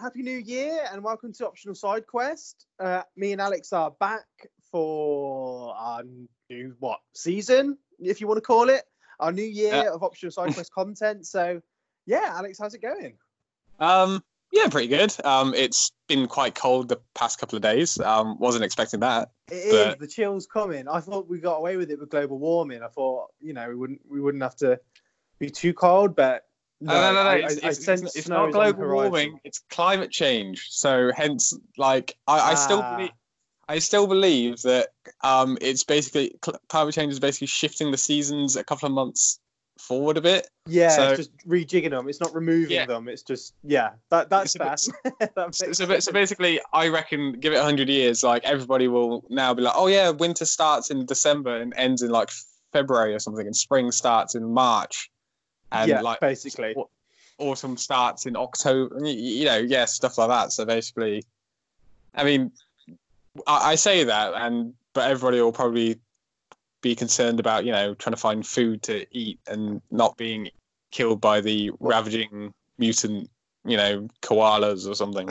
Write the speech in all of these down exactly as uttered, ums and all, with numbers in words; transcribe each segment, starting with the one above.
Happy New Year and welcome to Optional Side Quest. Uh, me and Alex are back for our new, what, season, if you want to call it. Our new year yeah. of Optional Side Quest content. So, yeah, Alex, how's it going? Um, yeah, pretty good. Um, it's been quite cold the past couple of days. Um, wasn't expecting that. It but... is. The chill's coming. I thought we got away with it with global warming. I thought, you know, we wouldn't we wouldn't have to be too cold, but... No, no, no, no. I, it's, I, it's, I it's, it's not global warming. It's climate change. So hence, like, I, I ah. still believe, I still believe that um, it's basically climate change is basically shifting the seasons a couple of months forward a bit. Yeah, so, it's just rejigging them. It's not removing yeah. them. It's just yeah. That that's best. that so, so basically, I reckon, give it a hundred years, like everybody will now be like, oh yeah, winter starts in December and ends in like February or something, and spring starts in March. And yeah, like basically, autumn starts in October. You know, yeah, stuff like that. So basically, I mean, I, I say that, and but everybody will probably be concerned about, you know, trying to find food to eat and not being killed by the ravaging mutant, you know, koalas or something.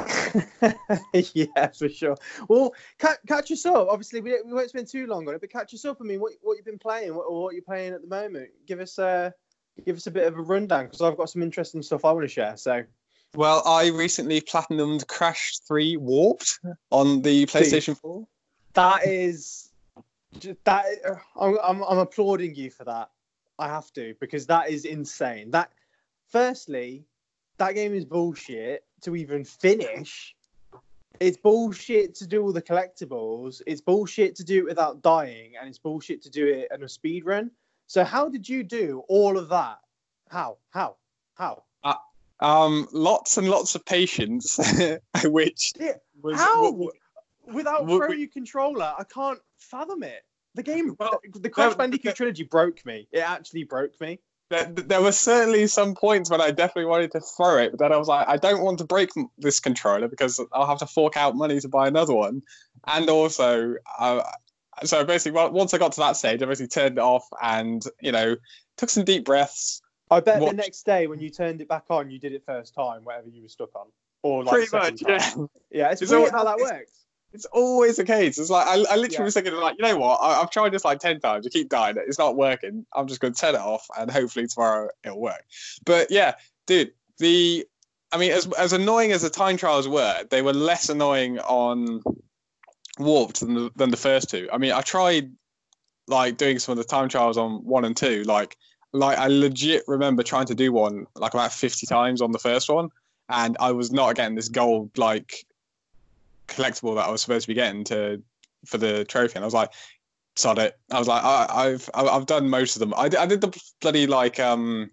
Yeah, for sure. Well, catch, catch us up. Obviously, we, we won't spend too long on it, but catch us up. I mean, what what you've been playing, what, or what you're playing at the moment. Give us a. Give us a bit of a rundown, because I've got some interesting stuff I want to share. So, well, I recently platinumed Crash three Warped on the PlayStation four. That is, that I'm, I'm I'm applauding you for that. I have to, because that is insane. That, firstly, that game is bullshit to even finish. It's bullshit to do all the collectibles. It's bullshit to do it without dying, and it's bullshit to do it in a speed run. So how did you do all of that? How? How? How? Uh, um, lots and lots of patience, which yeah. was... How? W- Without w- Pro w- U controller, I can't fathom it. The game, well, the, the Crash there, Bandicoot there, trilogy broke me. It actually broke me. There, there were certainly some points when I definitely wanted to throw it, but then I was like, I don't want to break this controller because I'll have to fork out money to buy another one. And also... Uh, So basically, once I got to that stage, I basically turned it off and, you know, took some deep breaths. I bet watched... the next day when you turned it back on, you did it first time, whatever you were stuck on. Or like Pretty much, time. yeah. Yeah, it's, it's weird always, how that it's, works. It's always the case. It's like, I, I literally yeah. was thinking, like, you know what? I, I've tried this like ten times. I keep dying. It's not working. I'm just going to turn it off and hopefully tomorrow it'll work. But yeah, dude, the... I mean, as as annoying as the time trials were, they were less annoying on Warped than the, than the first two. I mean, I tried... like doing some of the time trials on one and two, like like I legit remember trying to do one like about fifty times on the first one, and I was not getting this gold like collectible that I was supposed to be getting to for the trophy, and I was like, sod it. I was like, I, I've I've done most of them. I did, I did the bloody like um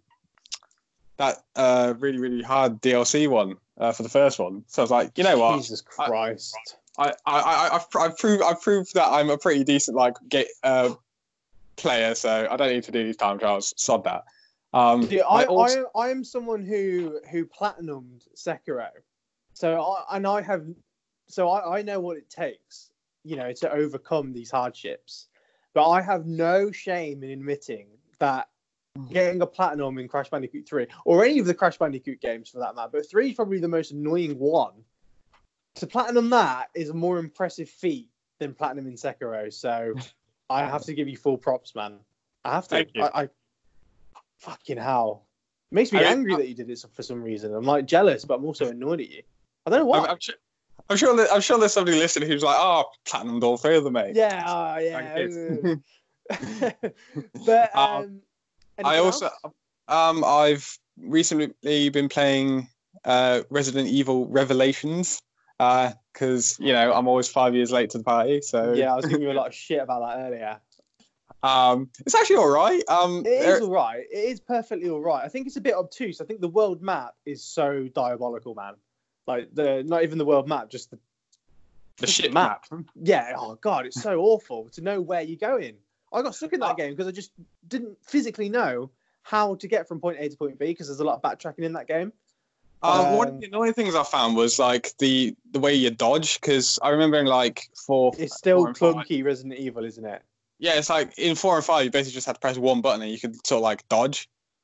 that uh really really hard D L C one uh, for the first one. So I was like, you know what? Jesus Christ. I, I, I, I've, I've proved, I've proved that I'm a pretty decent like get uh, player, so I don't need to do these time trials. Sod that. Um, See, I, I, also... I, I am someone who who platinumed Sekiro, so I, and I have, so I, I know what it takes, you know, to overcome these hardships. But I have no shame in admitting that getting a platinum in Crash Bandicoot three, or any of the Crash Bandicoot games for that matter, but three is probably the most annoying one. To platinum that is a more impressive feat than platinum in Sekiro, so I have to give you full props, man. I have to. Thank you. I, I fucking hell. It makes me I mean, angry I, that you did this for some reason. I'm like jealous, but I'm also annoyed at you. I don't know why. I'm, I'm, sure, I'm sure. That, I'm sure there's somebody listening who's like, "Oh, platinumed all three of them, mate." Yeah, oh, yeah. But um, um I also, else? um, I've recently been playing uh, Resident Evil Revelations. Because, uh, you know, I'm always five years late to the party, so... Yeah, I was giving you a lot of shit about that earlier. Um, it's actually all right. Um, it is all right. It is perfectly all right. I think it's a bit obtuse. I think the world map is so diabolical, man. Like, the not even the world map, just the... The just shit the map. map. Yeah, oh, God, it's so awful to know where you're going. I got stuck in that oh. game because I just didn't physically know how to get from point A to point B, because there's a lot of backtracking in that game. Um, um, one of the annoying things I found was like the the way you dodge, because I remember in like four. It's still four clunky five. Resident Evil, isn't it? Yeah, it's like in four and five, you basically just had to press one button and you could sort of like dodge.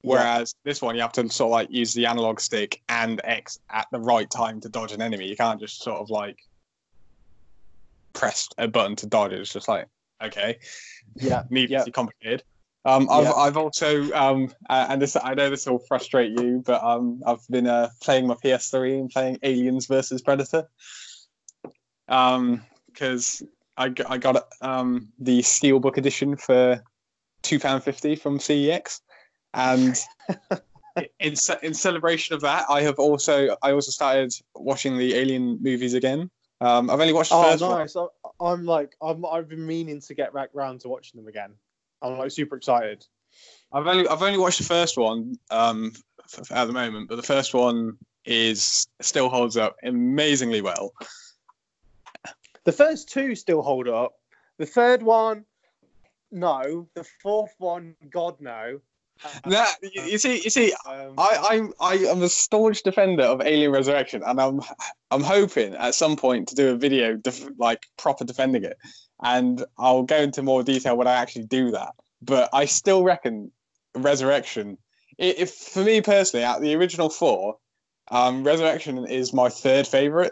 Whereas yeah. this one, you have to sort of like use the analog stick and X at the right time to dodge an enemy. You can't just sort of like press a button to dodge. It's just like, okay, yeah, needlessly yeah. complicated. Um, I've yeah. I've also um, uh, and this I know this will frustrate you, but um, I've been uh, playing my P S three and playing Aliens versus Predator. Um, because I I got um the Steelbook edition for two pound fifty from C E X. And in in celebration of that, I have also I also started watching the Alien movies again. Um, I've only watched the oh, first nice. one. I'm like I'm I've been meaning to get back round to watching them again. I'm like super excited. I've only I've only watched the first one um f- at the moment, but the first one is still holds up amazingly well. The first two still hold up. The third one, no. The fourth one, God no. Nah, you, you see, you see, um, I, I'm I am a staunch defender of Alien Resurrection, and I'm I'm hoping at some point to do a video def- like proper defending it, and I'll go into more detail when I actually do that. But I still reckon Resurrection, if for me personally, out of the original four, um, Resurrection is my third favorite.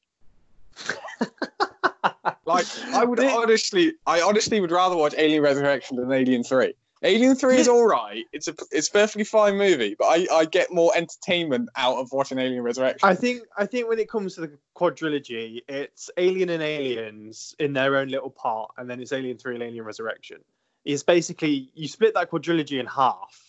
Like I would honestly, I honestly would rather watch Alien Resurrection than Alien Three. Alien Three is all right. It's a it's a perfectly fine movie, but I, I get more entertainment out of watching Alien Resurrection. I think I think when it comes to the quadrilogy, it's Alien and Aliens in their own little part, and then it's Alien Three and Alien Resurrection. It's basically you split that quadrilogy in half,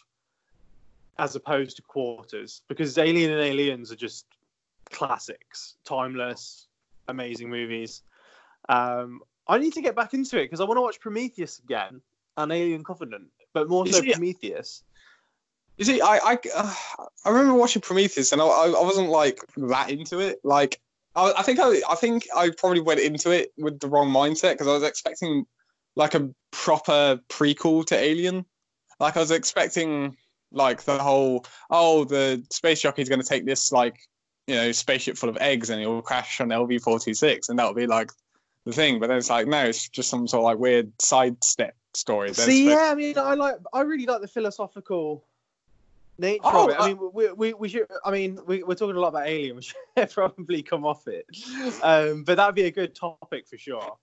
as opposed to quarters, because Alien and Aliens are just classics, timeless, amazing movies. Um, I need to get back into it because I want to watch Prometheus again and Alien Covenant. But more so Prometheus. You see, I I, uh, I remember watching Prometheus, and I, I wasn't like that into it. Like, I, I think I I think I probably went into it with the wrong mindset because I was expecting like a proper prequel to Alien. Like, I was expecting like the whole oh the space jockey's going to take this like you know spaceship full of eggs and he'll crash on L V four twenty-six, and that'll be like the thing. But then it's like no, it's just some sort of like weird sidestep story. There's See, yeah, I mean, I like, I really like the philosophical nature oh, of it. I mean, we, we, we should. I mean, we, we're talking a lot about Alien. We should probably come off it, um, but that'd be a good topic for sure.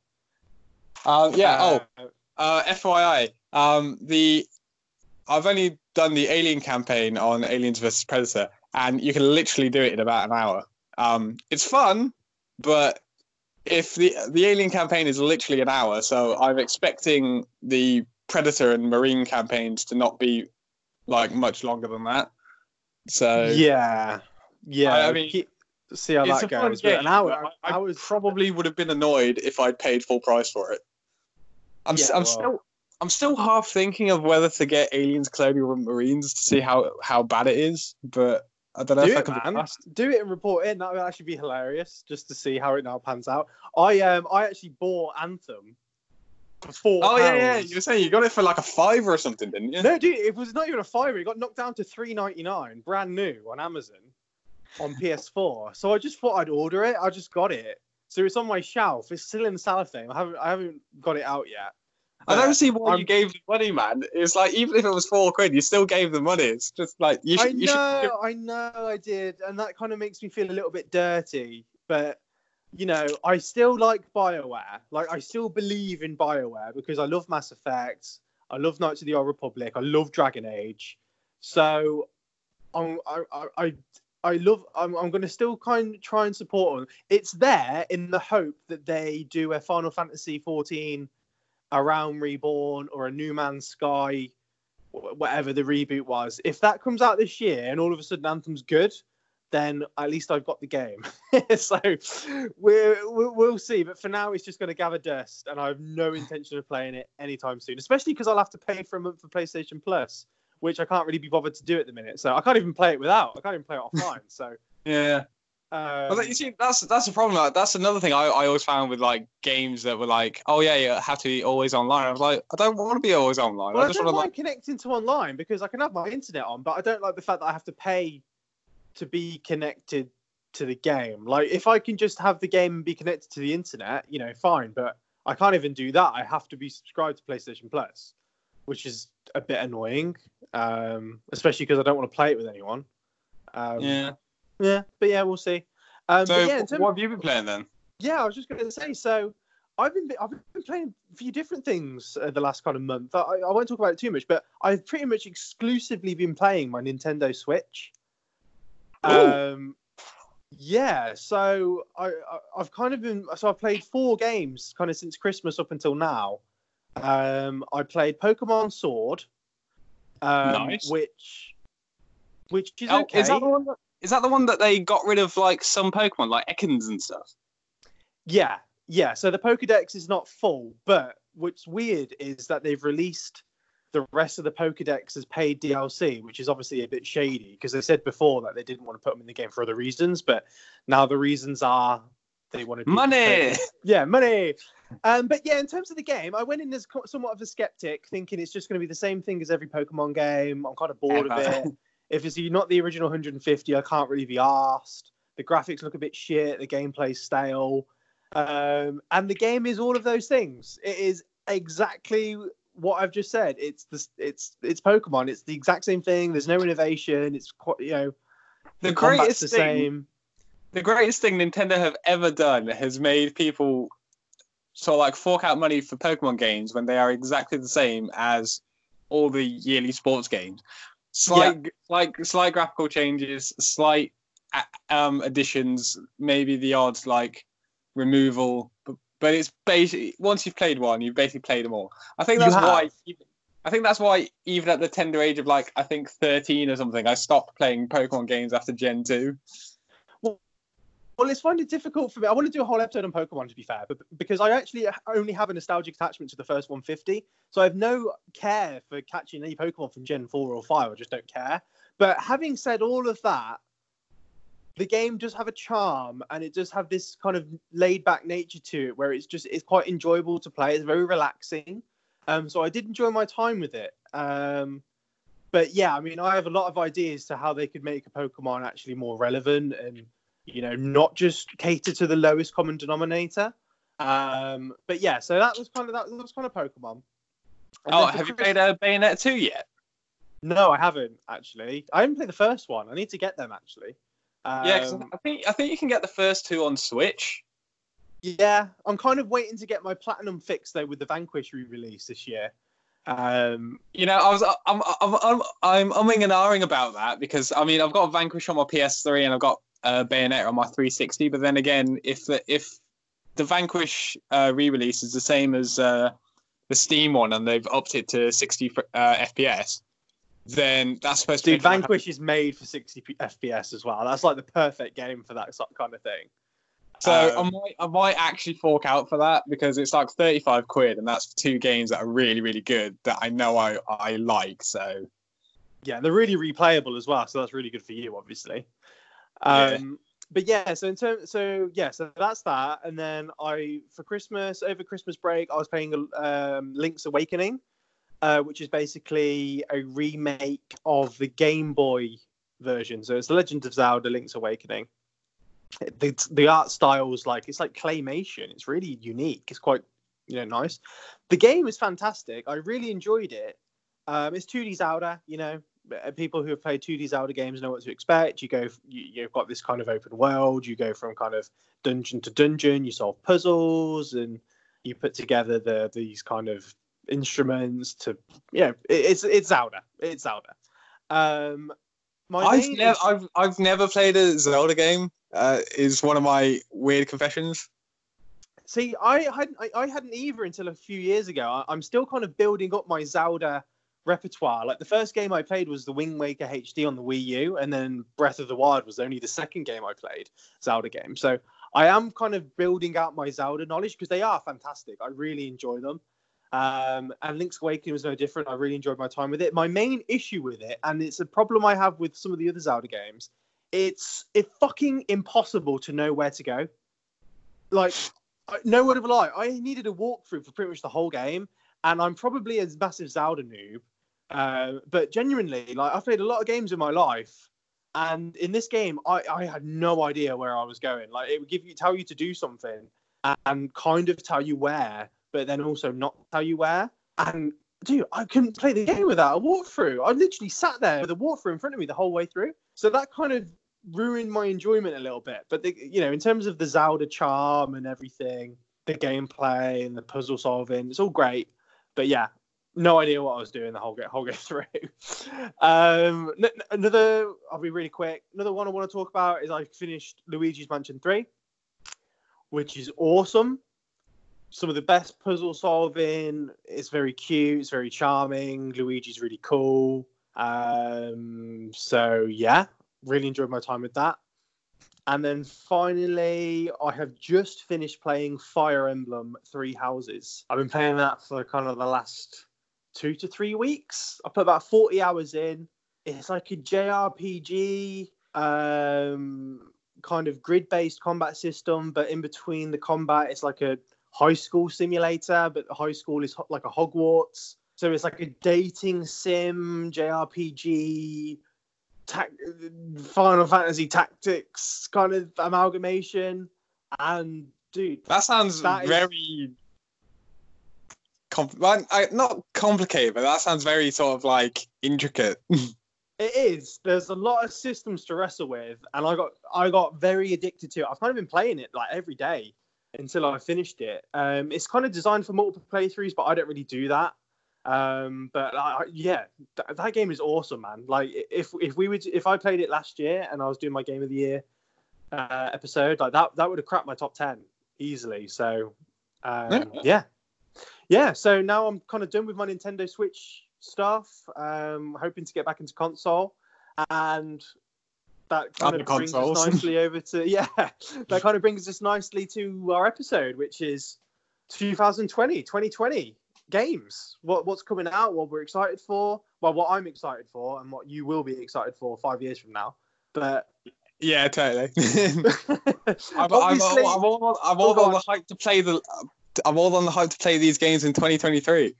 Uh, yeah. Uh, oh, uh, F Y I. Um, the I've only done the Alien campaign on Aliens versus Predator, and you can literally do it in about an hour. Um, it's fun, but if the the Alien campaign is literally an hour, so I'm expecting the Predator and Marine campaigns to not be like much longer than that. So yeah, yeah. I, I mean, keep, see how that goes. Game, an hour, I, I was... probably would have been annoyed if I'd paid full price for it. I'm yeah, I'm well. still I'm still half thinking of whether to get Aliens Colonial Marines to see how how bad it is, but. I don't know Do if it, I can man. be fast. Do it and report in. That would actually be hilarious, just to see how it now pans out. I um I actually bought Anthem for four. Oh pounds. yeah, yeah. You were saying you got it for like a five or something, didn't you? No, dude, it was not even a fiver. It got knocked down to three ninety nine, brand new on Amazon, on P S four. So I just thought I'd order it. I just got it. So it's on my shelf. It's still in the cellophane. I haven't I haven't got it out yet. I don't see why I'm, you gave the money, man. It's like even if it was four quid, you still gave the money. It's just like you should. I know, you should give... I know, I did, and that kind of makes me feel a little bit dirty. But you know, I still like BioWare. Like I still believe in BioWare because I love Mass Effect. I love Knights of the Old Republic. I love Dragon Age. So I'm, I, I, I, I love. I'm, I'm going to still kind of try and support them. It's there in the hope that they do a Final Fantasy fourteen. A Realm Reborn or a New Man's Sky, whatever the reboot was. If that comes out this year and all of a sudden Anthem's good, then at least I've got the game. So we're, we'll see. But for now, it's just going to gather dust, and I have no intention of playing it anytime soon, especially because I'll have to pay for a month for PlayStation Plus, which I can't really be bothered to do at the minute. So I can't even play it without. I can't even play it offline. So yeah. Um, well, you see, that's that's the problem. That's another thing I, I always found with like games that were like, oh yeah, you have to be always online. I was like, I don't want to be always online. Well, I, I just don't want to mind like connecting to online because I can have my internet on, but I don't like the fact that I have to pay to be connected to the game. Like if I can just have the game and be connected to the internet, you know, fine. But I can't even do that. I have to be subscribed to PlayStation Plus. which is a bit annoying, um, especially because I don't want to play it with anyone. Um, Yeah. Yeah, but yeah, we'll see. Um, So, but yeah, in terms, what have you been playing then? yeah, I was just going to say. So I've been I've been playing a few different things uh, the last kind of month. I, I won't talk about it too much, but I've pretty much exclusively been playing my Nintendo Switch. Ooh. Um, yeah, so I, I I've kind of been so I've played four games kind of since Christmas up until now. Um, I played Pokemon Sword, um, Nice. which which is Oh, okay. is that the one? That, is that the one that they got rid of like some Pokemon, like Ekans and stuff? Yeah, yeah. So the Pokedex is not full, but what's weird is that they've released the rest of the Pokedex as paid D L C, which is obviously a bit shady because they said before that they didn't want to put them in the game for other reasons, but now the reasons are they wanted people to Money. pay- Yeah, money. Um, but yeah, in terms of the game, I went in as co- somewhat of a skeptic, thinking it's just going to be the same thing as every Pokemon game. I'm kind of bored of Ever. it. If it's not the original one hundred fifty, I can't really be asked. The graphics look a bit shit. The gameplay's stale. Um, and the game is all of those things. It is exactly what I've just said. It's the it's it's Pokemon. It's the exact same thing. There's no innovation. It's quite you know The the combat's greatest the thing, same. the greatest thing Nintendo have ever done has made people sort of like fork out money for Pokemon games when they are exactly the same as all the yearly sports games. Slight, like slight graphical changes, slight um additions, maybe the odds like removal, but, but it's basically once you've played one, you've basically played them all. I think You that's have. why. I think that's why even at the tender age of like I think thirteen or something, I stopped playing Pokemon games after Gen two. Well, it's finding it difficult for me. I want to do a whole episode on Pokemon, to be fair, but because I actually only have a nostalgic attachment to the first one fifty, so I have no care for catching any Pokemon from Gen four or five. I just don't care. But having said all of that, the game does have a charm, and it does have this kind of laid-back nature to it, where it's just it's quite enjoyable to play. It's very relaxing. Um, so I did enjoy my time with it. Um, but yeah, I mean, I have a lot of ideas to how they could make a Pokemon actually more relevant and, you know, not just cater to the lowest common denominator. Um, but yeah, so that was kind of that was kind of Pokemon. And Oh, then for have you Chris- played uh, Bayonetta two yet? No, I haven't actually. I haven't played the first one. I need to get them actually. Um, Yeah, 'cause I think I think you can get the first two on Switch. Yeah, I'm kind of waiting to get my platinum fix though with the Vanquish re-release this year. Um, You know, I was I'm I'm I'm I'm umming and ahhing about that because I mean I've got Vanquish on my P S three and I've got uh, Bayonetta on my three sixty. But then again, if the if the Vanquish uh, re-release is the same as uh, the Steam one and they've upped it to sixty uh, F P S, then that's supposed to dude, be like Vanquish is made for sixty F P S as well. That's like the perfect game for that sort- kind of thing. So Um, I might I might actually fork out for that because it's like thirty-five quid and that's for two games that are really really good that I know I I like. So Yeah, they're really replayable as well, so that's really good for you, obviously. Yeah. Um, but yeah, so in terms, so yeah, so that's that. And then I, for Christmas, over Christmas break, I was playing um, Link's Awakening, uh, which is basically a remake of the Game Boy version. So it's The Legend of Zelda: Link's Awakening. The the art style is like it's like claymation. It's really unique. It's quite you know nice. The game is fantastic. I really enjoyed it. Um, it's two D Zelda. You know, people who have played two D Zelda games know what to expect. You go, you, you've got this kind of open world. You go from kind of dungeon to dungeon. You solve puzzles and you put together the these kind of instruments to yeah. It, it's it's Zelda. It's Zelda. Um, my I've main never issue- I've I've never played a Zelda game. Uh, is one of my weird confessions. See, I hadn't, I, I hadn't either until a few years ago. I, I'm still kind of building up my Zelda repertoire. Like the first game I played was the Wind Waker H D on the Wii U, and then Breath of the Wild was only the second game I played, Zelda game. So I am kind of building out my Zelda knowledge because they are fantastic. I really enjoy them. Um, and Link's Awakening was no different. I really enjoyed my time with it. My main issue with it, and it's a problem I have with some of the other Zelda games, it's it's fucking impossible to know where to go. Like, no word of a lie, I needed a walkthrough for pretty much the whole game, and I'm probably a massive Zelda noob. Uh, but genuinely, like, I've played a lot of games in my life, and in this game, I, I had no idea where I was going. Like, it would give you tell you to do something, and kind of tell you where, but then also not tell you where. And dude, I couldn't play the game without a walkthrough. I literally sat there with a walkthrough in front of me the whole way through. So that kind of ruined my enjoyment a little bit. But the, you know, in terms of the Zelda charm and everything, the gameplay and the puzzle solving, it's all great. But yeah, no idea what I was doing the whole game, whole game through. um, n- another, I'll be really quick. Another one I want to talk about is I finished Luigi's Mansion three, which is awesome. Some of the best puzzle solving. It's very cute. It's very charming. Luigi's really cool. Um, so yeah, really enjoyed my time with that. And then finally, I have just finished playing Fire Emblem Three Houses. I've been playing that for kind of the last two to three weeks. I put about forty hours in. It's like a J R P G, um, kind of grid-based combat system, but in between the combat, it's like a high school simulator, but the high school is like a Hogwarts. So it's like a dating sim, J R P G, ta- Final Fantasy Tactics kind of amalgamation. And dude, that sounds that very is... compl- well, I, not complicated, but that sounds very sort of like intricate. It is. There's a lot of systems to wrestle with, and I got I got very addicted to it. I've kind of been playing it like every day until I finished it. Um, it's kind of designed for multiple playthroughs, but I don't really do that. Um, but I, yeah, th- that game is awesome, man. Like if if we would if I played it last year and I was doing my game of the year uh, episode, like that that would have cracked my top ten easily. So um, yeah, yeah. So now I'm kind of done with my Nintendo Switch stuff. Um, hoping to get back into console, and that kind Other of brings consoles. us nicely over to yeah. That kind of brings us nicely to our episode, which is twenty twenty, twenty twenty games. What what's coming out? What we're excited for? Well, what I'm excited for, and what you will be excited for five years from now. But yeah, totally. I'm, I'm, obviously, I'm all, on, I'm Oh, all go on on. the hype to play the. I'm all on the hype to play these games in twenty twenty-three.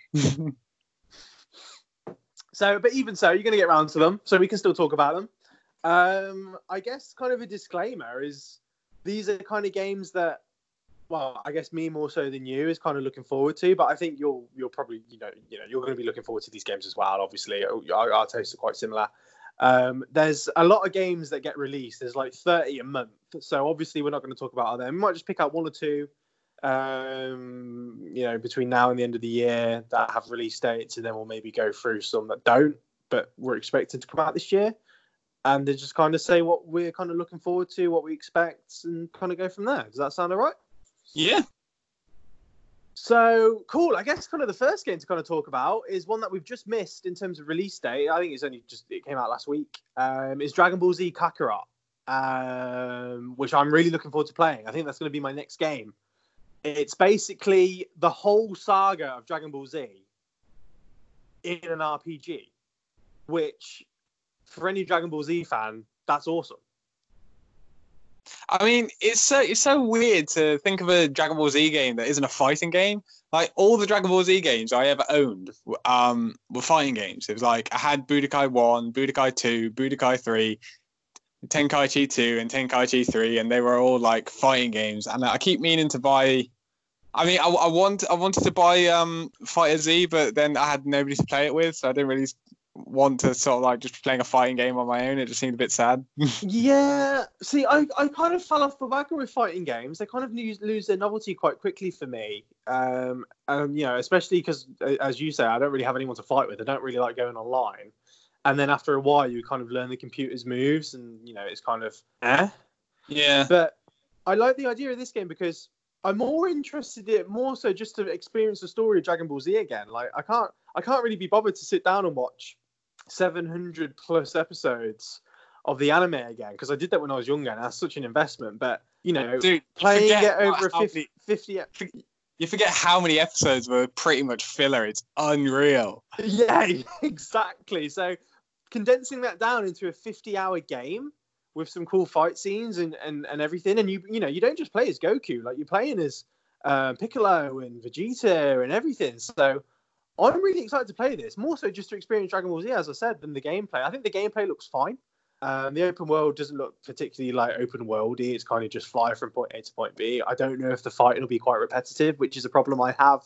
So, but even so, you're going to get around to them, so we can still talk about them. Um, I guess kind of a disclaimer is these are kind of games that, well, I guess me more so than you is kind of looking forward to, but I think you'll you'll probably you know you know you're going to be looking forward to these games as well. Obviously, our, our tastes are quite similar. Um, there's a lot of games that get released. There's like thirty a month, so obviously we're not going to talk about them. We might just pick out one or two. Um, you know, between now and the end of the year that have release dates, and then we'll maybe go through some that don't, but we're expected to come out this year, and then just kind of say what we're kind of looking forward to, what we expect, and kind of go from there. Does that sound all right? Yeah. So cool. I guess kind of the first game to kind of talk about is one that we've just missed in terms of release date. I think it's only just it came out last week. Um, is Dragon Ball Z Kakarot, um, which I'm really looking forward to playing. I think that's going to be my next game. It's basically the whole saga of Dragon Ball Z in an R P G, which for any Dragon Ball Z fan, that's awesome. I mean, it's so it's so weird to think of a Dragon Ball Z game that isn't a fighting game. Like all the Dragon Ball Z games I ever owned um, were fighting games. It was like I had Budokai one, Budokai two, Budokai three, Tenkaichi two, and Tenkaichi three, and they were all like fighting games. And I keep meaning to buy. I mean, I, I want I wanted to buy um, Fighter Z, but then I had nobody to play it with, so I didn't really want to sort of like just playing a fighting game on my own. It just seemed a bit sad. Yeah, see, I, I kind of fell off the wagon with fighting games. They kind of lose, lose their novelty quite quickly for me. Um, um, you know, especially because, as you say, I don't really have anyone to fight with. I don't really like going online. And then after a while, you kind of learn the computer's moves, and you know, it's kind of eh. Yeah. But I like the idea of this game because I'm more interested in it more so just to experience the story of Dragon Ball Z again. Like I can't I can't really be bothered to sit down and watch seven hundred plus episodes of the anime again because I did that when I was younger and that's such an investment. But you know, Dude, playing it over fifty, fifty, fifty you forget how many episodes were pretty much filler. It's unreal. Yeah, exactly. So condensing that down into a fifty hour game with some cool fight scenes and, and, and everything. And you you know, you don't just play as Goku, like you're playing as uh, Piccolo and Vegeta and everything. So I'm really excited to play this, more so just to experience Dragon Ball Z, as I said, than the gameplay. I think the gameplay looks fine. Um, the open world doesn't look particularly like open worldy. It's kind of just fly from point A to point B. I don't know if the fighting will be quite repetitive, which is a problem I have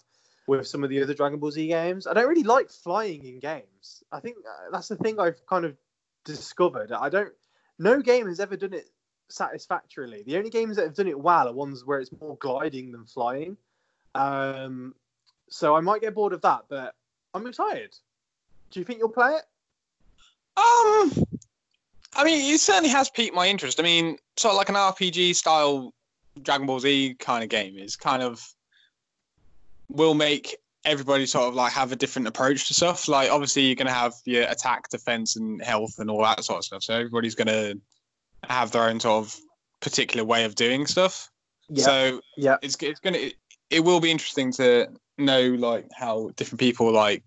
with some of the other Dragon Ball Z games. I don't really like flying in games. I think uh, that's the thing I've kind of discovered. I don't. No game has ever done it satisfactorily. The only games that have done it well are ones where it's more gliding than flying. Um, so I might get bored of that, but I'm excited. Do you think you'll play it? Um, I mean, it certainly has piqued my interest. I mean, sort of like an R P G style Dragon Ball Z kind of game is kind of will make everybody sort of like have a different approach to stuff. Like, obviously, you're going to have your attack, defense, and health, and all that sort of stuff. So everybody's going to have their own sort of particular way of doing stuff. Yeah. So yeah, it's it's going to it will be interesting to know like how different people like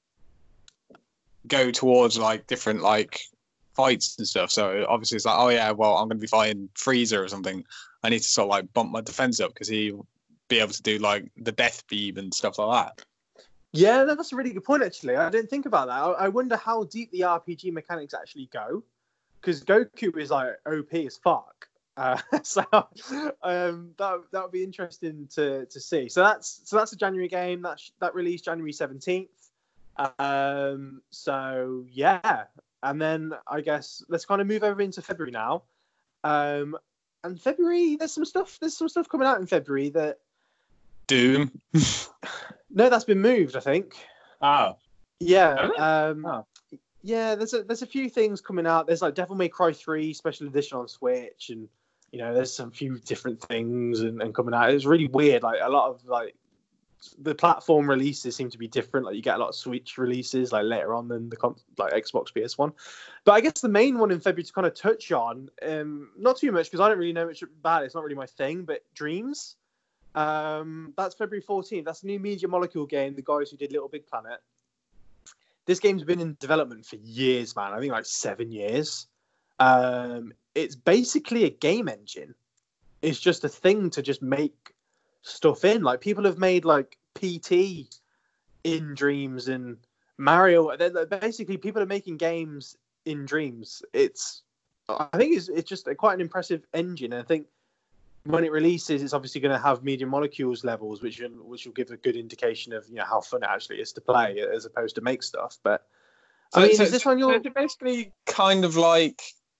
go towards like different like fights and stuff. So obviously it's like, oh yeah, well, I'm going to be fighting Frieza or something. I need to sort of like bump my defense up because he'll be able to do like the death beam and stuff like that. Yeah, that's a really good point, actually. I didn't think about that. I wonder how deep the R P G mechanics actually go, because Goku is like O P as fuck. Uh, so um, that that would be interesting to to see. So that's so that's a January game that that released January seventeenth. Um, so yeah, and then I guess let's kind of move over into February now. Um, and February, there's some stuff. There's some stuff coming out in February that. Doom. No, that's been moved, I think. Oh. Yeah. Um, oh. Yeah, there's a there's a few things coming out. There's like Devil May Cry three special edition on Switch, and you know, there's some few different things and, and coming out. It's really weird. Like a lot of like the platform releases seem to be different. Like you get a lot of Switch releases like later on than the like Xbox P S one. But I guess the main one in February to kind of touch on, um, not too much because I don't really know much about it. It's not really my thing. But Dreams. Um, that's February fourteenth. That's a new Media Molecule game. The guys who did Little Big Planet. This game's been in development for years, man. I think like seven years. Um, it's basically a game engine. It's just a thing to just make stuff in. Like people have made like P T in Dreams and Mario. They're, basically, people are making games in Dreams. It's, I think it's it's just a, quite an impressive engine. And I think. When it releases, it's obviously going to have Media Molecules levels, which will, which will give a good indication of you know how fun it actually is to play, as opposed to make stuff. But I so, mean, so, is this on your? So basically, kind of like,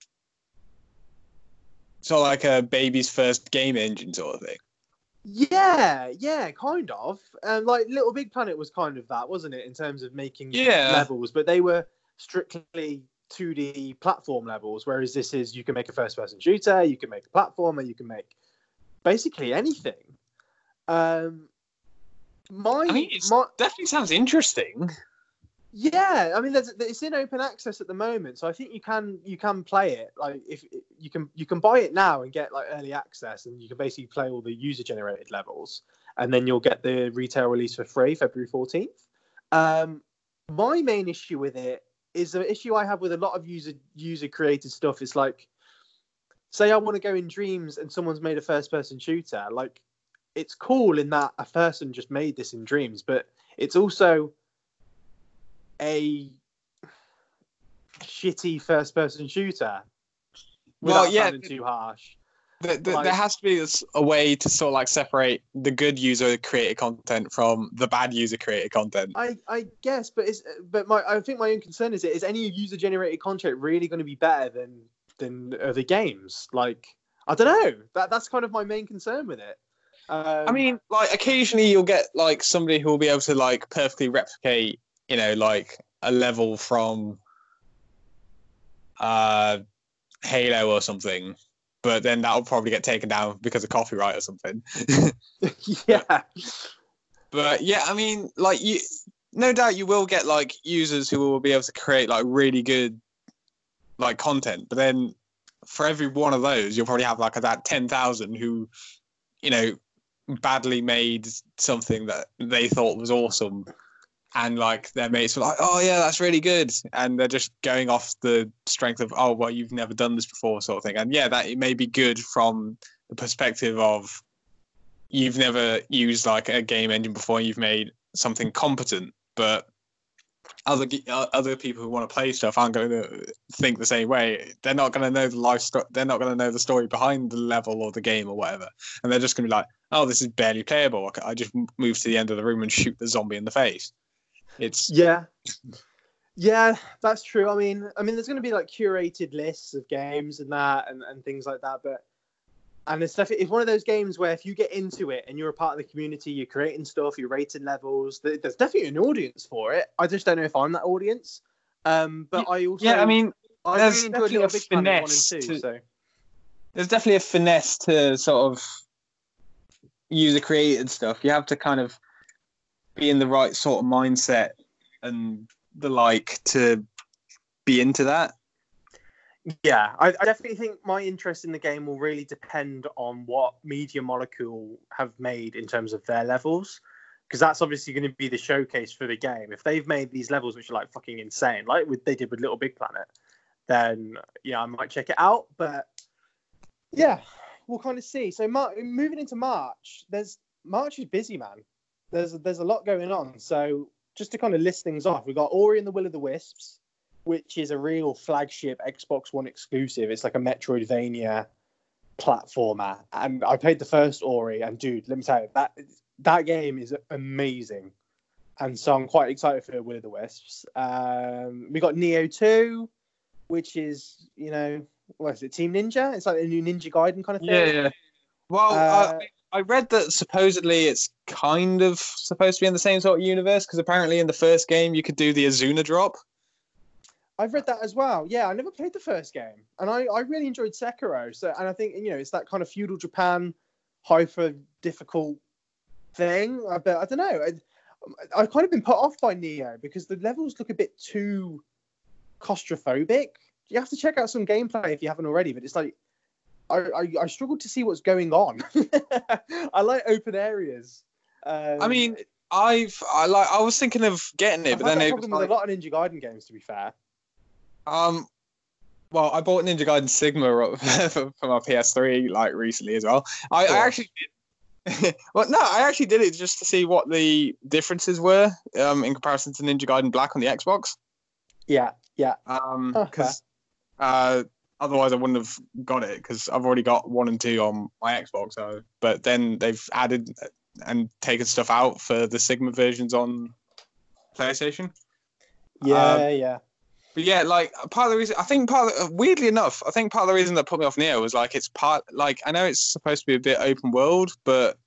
so like a baby's first game engine sort of thing. Yeah, yeah, kind of. Um, like Little Big Planet was kind of that, wasn't it, in terms of making yeah. levels? But they were strictly two D platform levels, whereas this is you can make a first-person shooter, you can make a platformer, you can make basically anything. Um, my, I mean, it my, definitely sounds interesting. Yeah, I mean, there's, it's in open access at the moment, so I think you can you can play it. Like, if you can you can buy it now and get like early access, and you can basically play all the user generated levels, and then you'll get the retail release for free, February fourteenth. Um, my main issue with it is the issue I have with a lot of user user created stuff. Is like, say I want to go in Dreams and someone's made a first person shooter. Like, it's cool in that a person just made this in Dreams, but it's also a shitty first person shooter. Well, yeah, sounding too harsh. The, the, like, there has to be this, a way to sort of like separate the good user created content from the bad user created content. I, I guess, but it's but my I think my own concern is it is any user generated content really going to be better than than other games? Like, I don't know. That that's kind of my main concern with it. Um, I mean, like occasionally you'll get like somebody who will be able to like perfectly replicate, you know, like a level from uh, Halo or something, but then that'll probably get taken down because of copyright or something. yeah. But yeah, I mean, like you, no doubt you will get like users who will be able to create like really good like content, but then for every one of those, you'll probably have like about ten thousand who, you know, badly made something that they thought was awesome, and like their mates were like, "Oh yeah, that's really good," and they're just going off the strength of, "Oh well, you've never done this before," sort of thing. And yeah, that it may be good from the perspective of you've never used like a game engine before, and you've made something competent, but other uh, other people who want to play stuff aren't going to think the same way. They're not going to know the life sto- They're not going to know the story behind the level or the game or whatever, and they're just going to be like, "Oh, this is barely playable. I just move to the end of the room and shoot the zombie in the face." It's yeah, yeah, that's true. I mean, I mean, there's going to be like curated lists of games and that, and, and things like that, but. And it's definitely it's one of those games where if you get into it and you're a part of the community, you're creating stuff, you're rating levels, there's definitely an audience for it. I just don't know if I'm that audience. Um, but I also yeah, I mean, I there's really enjoyed definitely Little a Big Planet one and finesse two. to- So there's definitely a finesse to sort of user created stuff. You have to kind of be in the right sort of mindset and the like to be into that. yeah, I, I definitely think my interest in the game will really depend on what Media Molecule have made in terms of their levels. Because that's obviously going to be the showcase for the game. If they've made these levels which are like fucking insane, like with, they did with Little Big Planet, then yeah, I might check it out. But yeah, we'll kind of see. So Mar- moving into March, there's March is busy, man. There's there's a lot going on. So just to kind of list things off, we've got Ori and the Will of the Wisps, which is a real flagship Xbox One exclusive. It's like a Metroidvania platformer, and I played the first Ori, and dude, let me tell you, that that game is amazing, and so I'm quite excited for Will of the Wisps. Um, we got Neo two, which is, you know, what is it, Team Ninja? It's like a new Ninja Gaiden kind of thing. Yeah, yeah. Well, Uh, I, I read that supposedly it's kind of supposed to be in the same sort of universe because apparently in the first game you could do the Azuna drop. I've read that as well. Yeah, I never played the first game, and I, I really enjoyed Sekiro. So, and I think, you know, it's that kind of feudal Japan, hyper difficult thing. I bet I don't know. I, I've kind of been put off by Neo because the levels look a bit too claustrophobic. You have to check out some gameplay if you haven't already. But it's like I I, I struggle to see what's going on. I like open areas. Um, I mean, I've I like I was thinking of getting it, I've but had then that it was problem like, with a lot of Ninja Gaiden games. To be fair. um. Well, I bought Ninja Gaiden Sigma for, for my P S three like recently as well. I, I actually did. Well, no, I actually did it just to see what the differences were um, in comparison to Ninja Gaiden Black on the Xbox. Yeah, yeah. Um, Huh, because uh, otherwise I wouldn't have got it because I've already got one and two on my Xbox. So, but then they've added and taken stuff out for the Sigma versions on PlayStation. Yeah, Um, yeah. But yeah, like part of the reason, I think part of the, weirdly enough, I think part of the reason that put me off Neo was like it's part, like I know it's supposed to be a bit open world, but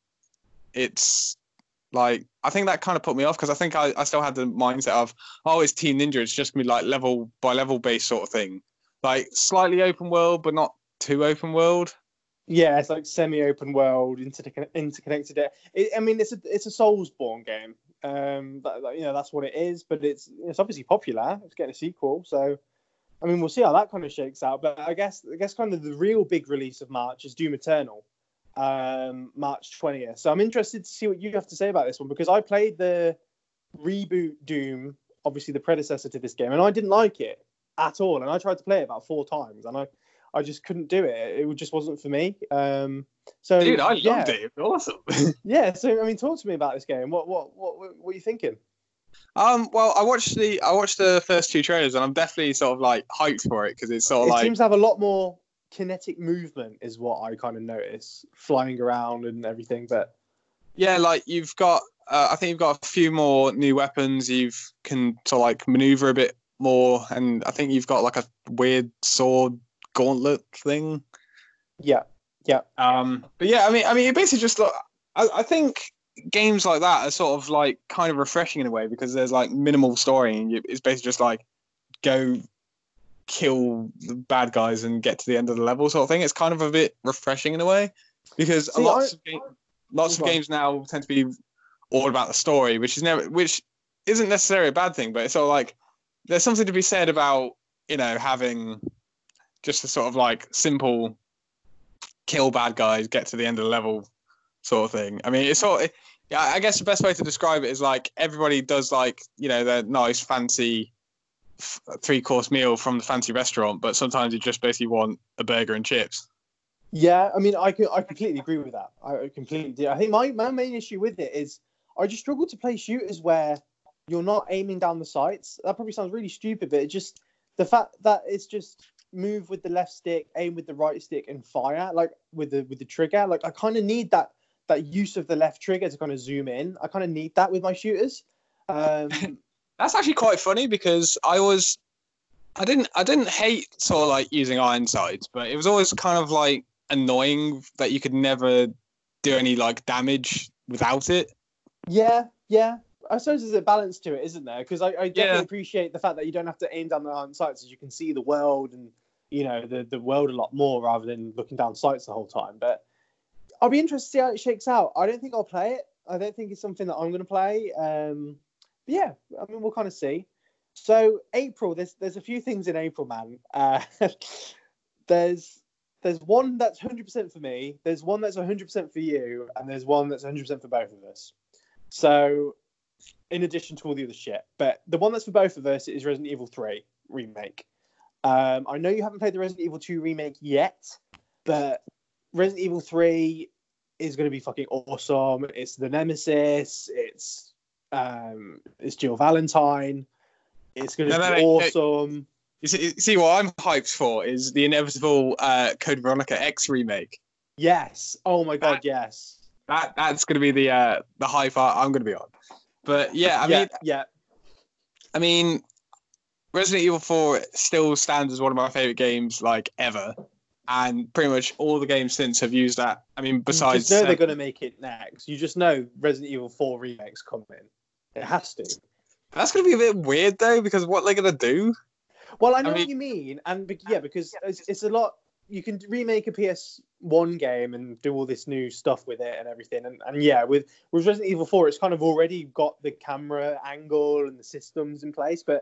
it's like I think that kind of put me off because I think I, I still had the mindset of, oh, it's Team Ninja, it's just gonna be like level by level based sort of thing, like slightly open world but not too open world. Yeah, it's like semi-open world, inter- interconnected. It, I mean, it's a it's a Soulsborne game. Um, but, you know, that's what it is. But it's it's obviously popular. It's getting a sequel, so I mean, we'll see how that kind of shakes out. But I guess I guess kind of the real big release of March is Doom Eternal, um, March twentieth. So I'm interested to see what you have to say about this one because I played the reboot Doom, obviously the predecessor to this game, and I didn't like it at all. And I tried to play it about four times, and I. I just couldn't do it. It just wasn't for me. Um, so, Dude, I yeah. loved it. It was awesome. Yeah. So, I mean, talk to me about this game. What, what, what, what are you thinking? Um, well, I watched the I watched the first two trailers, and I'm definitely sort of like hyped for it because it's sort of It like seems to have a lot more kinetic movement, is what I kind of notice, flying around and everything. But yeah, like you've got, uh, I think you've got a few more new weapons. You can sort of like maneuver a bit more, and I think you've got like a weird sword gauntlet thing. yeah, yeah. Um, but yeah, I mean, I mean, it basically just look. I, I think games like that are sort of like kind of refreshing in a way because there's like minimal story, and you, it's basically just like go kill the bad guys and get to the end of the level sort of thing. It's kind of a bit refreshing in a way because See, lots I, of game, lots of Go on. games now tend to be all about the story, which is never, which isn't necessarily a bad thing, but it's sort of like there's something to be said about, you know, having just a sort of like simple kill bad guys, get to the end of the level sort of thing. I mean, it's sort of, yeah, I guess the best way to describe it is like everybody does like, you know, their nice fancy f- three course meal from the fancy restaurant, but sometimes you just basically want a burger and chips. Yeah, I mean, I can, I completely agree with that. I completely do. I think my, my main issue with it is I just struggle to play shooters where you're not aiming down the sights. That probably sounds really stupid, but it just the fact that it's just move with the left stick, aim with the right stick, and fire like with the with the trigger. Like I kind of need that that use of the left trigger to kind of zoom in. I kind of need that with my shooters. Um, That's actually quite funny because I was, I didn't, I didn't hate sort of like using iron sights, but it was always kind of like annoying that you could never do any like damage without it. Yeah, yeah. I suppose there's a balance to it, isn't there? Because I, I definitely Yeah. appreciate the fact that you don't have to aim down the iron sights, as you can see the world and you know the the world a lot more rather than looking down sights the whole time. But I'll be interested to see how it shakes out. I don't think I'll play it. I don't think it's something that I'm going to play. Um, but yeah, I mean we'll kind of see. So April, there's there's a few things in April, man. Uh, there's there's one that's one hundred percent for me. There's one that's one hundred percent for you, and there's one that's one hundred percent for both of us. So, in addition to all the other shit, but the one that's for both of us is Resident Evil three remake. Um, I know you haven't played the Resident Evil two remake yet, but Resident Evil three is going to be fucking awesome. It's the Nemesis. It's um, it's Jill Valentine. It's going to No, be no, no, awesome. You see, you see what I'm hyped for is the inevitable uh, Code Veronica X remake. Yes. Oh my god, That- yes. That that's going to be the uh, the hype I'm going to be on. But yeah, I yeah, mean, yeah. I mean, Resident Evil four still stands as one of my favorite games like ever, and pretty much all the games since have used that. I mean, You besides, just know they're seven- going to make it next. You just know Resident Evil four remakes coming. It has to. that's going to be a bit weird though because what they're going to do? Well, I know I mean- what you mean, and be- yeah, because it's, it's a lot. You can remake a P S one game and do all this new stuff with it and everything, and, and yeah, with with Resident Evil four, it's kind of already got the camera angle and the systems in place. But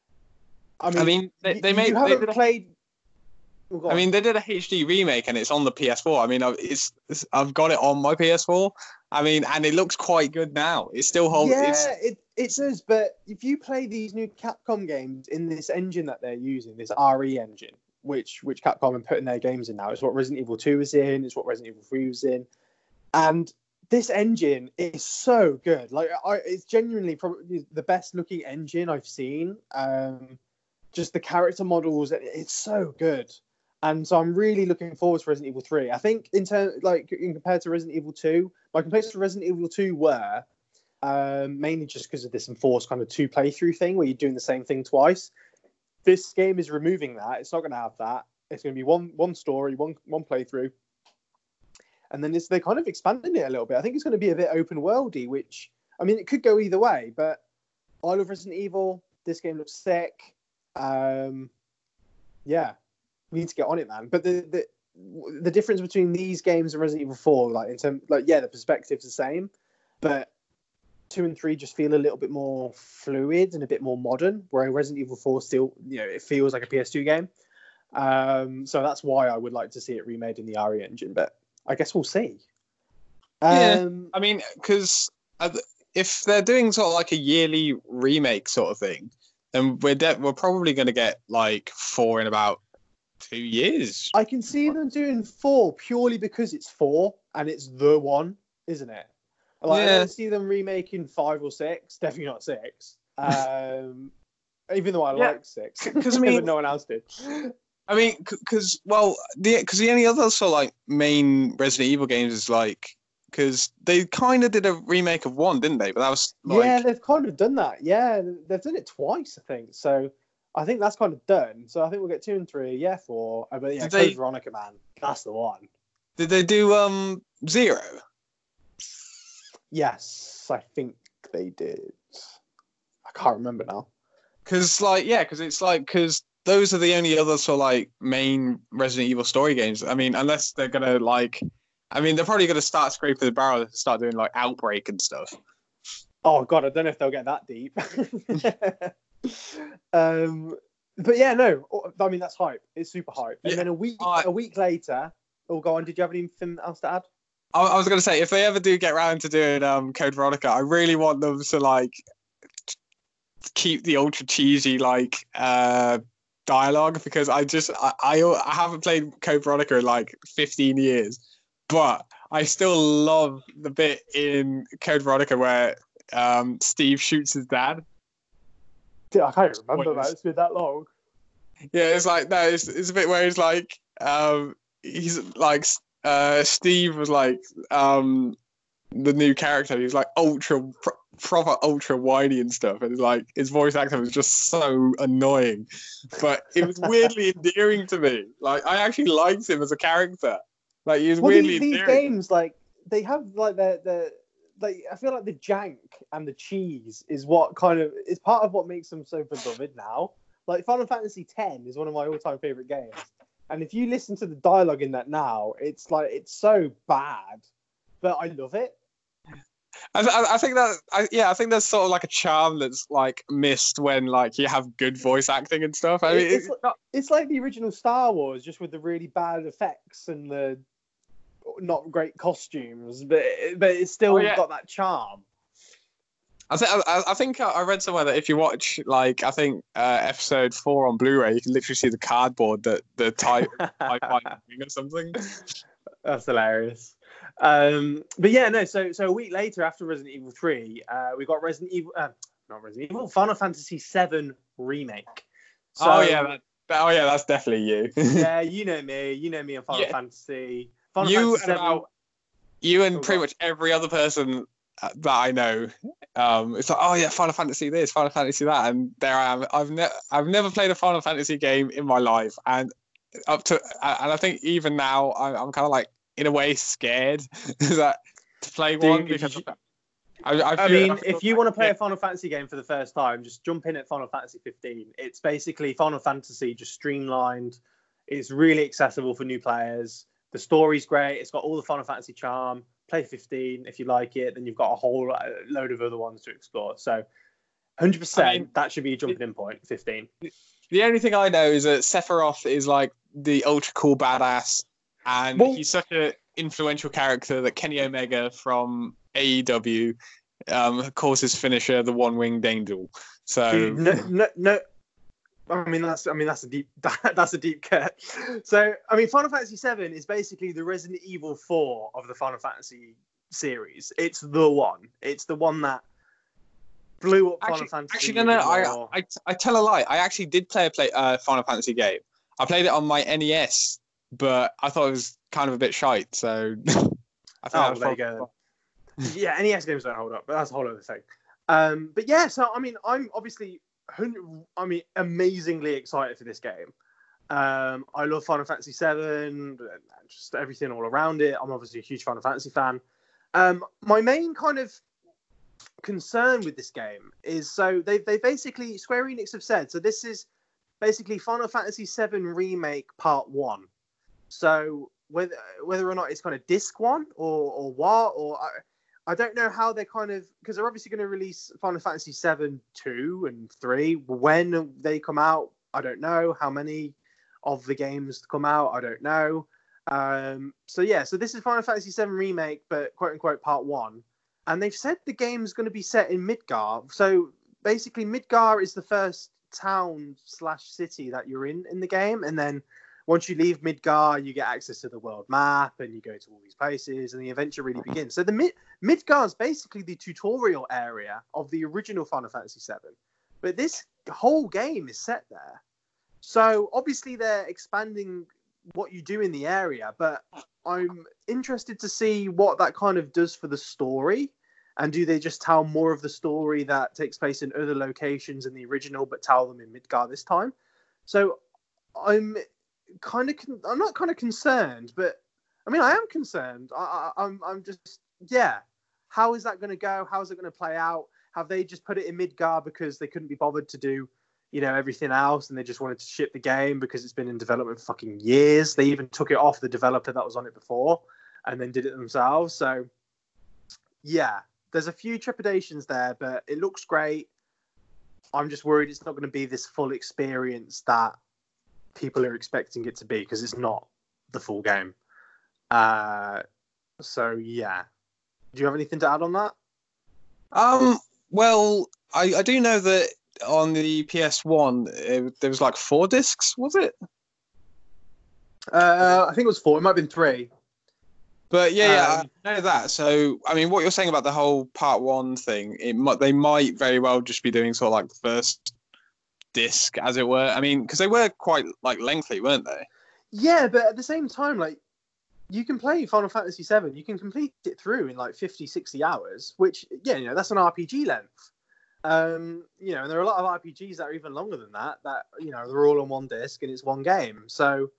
I mean, I mean, they, y- they you made. They haven't did a, played. Oh, go I on. mean, they did a H D remake and it's on the P S four. I mean, I've- it's, it's I've got it on my P S four. I mean, and it looks quite good now. It still holds. yeah, It's, it it does. But if you play these new Capcom games in this engine that they're using, this R E engine, which which Capcom are putting their games in now, it's what Resident Evil two is in, it's what Resident Evil three was in, and this engine is so good. Like, I, it's genuinely probably the best looking engine I've seen. Um, just the character models, it- it's so good. And so I'm really looking forward to Resident Evil three. I think in terms, like, in compared to Resident Evil two, my complaints to Resident Evil two were um, mainly just because of this enforced kind of two playthrough thing where you're doing the same thing twice. This game is removing that. It's not going to have that. It's going to be one one story, one one playthrough, and then it's, they're kind of expanding it a little bit. I think it's going to be a bit open worldy, which I mean, it could go either way. But I love Resident Evil. This game looks sick. Um, yeah, we need to get on it, man. But the the the difference between these games and Resident Evil four, like in terms, like yeah, the perspective's the same, but two and three just feel a little bit more fluid and a bit more modern, whereas Resident Evil four still, you know, it feels like a P S two game. Um, so that's why I would like to see it remade in the R E engine, but I guess we'll see. Yeah. Um, I mean, because if they're doing sort of like a yearly remake sort of thing, then we're de- we're probably going to get like four in about two years. I can see them doing four purely because it's four and it's the one, isn't it? Like, I Yeah. don't see them remaking five or six. Definitely not six. Um, even though I Yeah. like six, 'Cause, I mean- but no one else did. I mean, because well, the because the only other sort of like main Resident Evil games is like because they kind of did a remake of one, didn't they? But that was like Yeah, they've kind of done that. Yeah, they've done it twice, I think. So I think that's kind of done. So I think we'll get two and three. Yeah, four. Uh, But yeah, Did Code they- Veronica, man, that's the one. did they do um Zero? Yes, I think they did. I can't remember now. Because like yeah, because it's like because those are the only other sort of like main Resident Evil story games. I mean, unless they're gonna like, I mean, they're probably gonna start scraping the barrel and start doing like Outbreak and stuff. Oh god, I don't know if they'll get that deep. um, but yeah, no. I mean, that's hype. It's super hype. And Yeah, then a week, I- a week later, oh, go on. Did you have anything else to add? I, I was gonna say if they ever do get around to doing um Code Veronica, I really want them to like keep the ultra cheesy like uh dialogue because I just I, I I haven't played Code Veronica in like fifteen years, but I still love the bit in Code Veronica where um, Steve shoots his dad. Dude, I can't remember that. It's been that long. Yeah, it's like no, it's it's a bit where he's like, um, he's like, uh, Steve was like, um, the new character. He was like ultra pro- proper ultra whiny and stuff, and it's like his voice actor was just so annoying, but it was weirdly endearing to me. Like I actually liked him as a character. Like he was Well, weirdly these, these endearing. games, like they have like the the like I feel like the jank and the cheese is what kind of is part of what makes them so beloved now. Like Final Fantasy X is one of my all-time favorite games, and if you listen to the dialogue in that now, it's like it's so bad, but I love it. I, I, I think that I, yeah, I think there's sort of like a charm that's like missed when like you have good voice acting and stuff. I mean, it's, it's, like, not... it's like the original Star Wars, just with the really bad effects and the not great costumes, but but it's still oh, yeah. got that charm. I think I, I think I read somewhere that if you watch like I think uh, episode four on Blu-ray, you can literally see the cardboard that the type type or something. That's hilarious. Um, but yeah, no. So so a week later, after Resident Evil three, uh, we got Resident Evil, uh, not Resident Evil, Final Fantasy seven remake. So, oh yeah, that, oh yeah, that's definitely you. Yeah, you know me. You know me on Final yeah. Fantasy. Final you Fantasy and about, you and pretty much every other person that I know, um, it's like, oh yeah, Final Fantasy this, Final Fantasy that, and there I am. I've never, I've never played a Final Fantasy game in my life, and up to, and I think even now, I'm, I'm kind of like in a way scared that to play Dude, one because you, I, I, feel, I mean, I feel if you like, want to play yeah. a Final Fantasy game for the first time, just jump in at Final Fantasy fifteen. It's basically Final Fantasy just streamlined. It's really accessible for new players. The story's great. It's got all the Final Fantasy charm. Play fifteen if you like it. Then you've got a whole load of other ones to explore. So, one hundred percent, I mean, that should be a jumping in point. fifteen. The only thing I know is that Sephiroth is like the ultra cool badass, and well, he's such an influential character that Kenny Omega from A E W um, calls his finisher the one-winged angel. So Dude, no, no, no. I mean that's I mean that's a deep that, that's a deep cut. So I mean Final Fantasy seven is basically the Resident Evil four of the Final Fantasy series. It's the one. It's the one that blew up actually, Final Fantasy. Actually, no, no. I, I I tell a lie. I actually did play a play uh, Final Fantasy game. I played it on my N E S, but I thought it was kind of a bit shite. So I think oh, that was there you go. Yeah, N E S games don't hold up, but that's a whole other thing. Um, but yeah, so I mean, I'm obviously. I mean, amazingly excited for this game. Um, I love Final Fantasy seven, just everything all around it. I'm obviously a huge Final Fantasy fan. Um, my main kind of concern with this game is so they they basically Square Enix have said so this is basically Final Fantasy seven remake part one. So whether whether or not it's kind of disc one or or what or. I, I don't know how they're kind of because they're obviously going to release Final Fantasy seven, two, and three. When they come out, I don't know. How many of the games come out, I don't know. Um, so yeah, so this is Final Fantasy seven remake, but quote unquote part one. And they've said the game's going to be set in Midgar. So basically, Midgar is the first town slash city that you're in in the game, and then once you leave Midgar, you get access to the world map and you go to all these places and the adventure really begins. So the Mid- Midgar is basically the tutorial area of the original Final Fantasy seven. But this whole game is set there. So obviously they're expanding what you do in the area, but I'm interested to see what that kind of does for the story. And do they just tell more of the story that takes place in other locations in the original, but tell them in Midgar this time? So I'm... kind of con- I'm not kind of concerned, but I mean I am concerned. I, I, I'm I'm just yeah. How is that going to go? How is it going to play out? Have they just put it in Midgar because they couldn't be bothered to do, you know, everything else, and they just wanted to ship the game because it's been in development for fucking years? They even took it off the developer that was on it before, and then did it themselves. So yeah, there's a few trepidations there, but it looks great. I'm just worried it's not going to be this full experience that people are expecting it to be because it's not the full game. Uh, so yeah, do you have anything to add on that? Um, well, I, I do know that on the P S one it, there was like four discs, was it? Uh, I think it was four. It might have been three. But yeah, yeah, Um, I know that. So I mean, what you're saying about the whole part one thing, it might they might very well just be doing sort of like the first disc, as it were. I mean, because they were quite like lengthy, weren't they? yeah, but at the same time, like you can play Final Fantasy seven, you can complete it through in like fifty, sixty hours, which yeah, you know, that's an R P G length. Um, you know, and there are a lot of R P Gs that are even longer than that. That you know, they're all on one disc and it's one game. So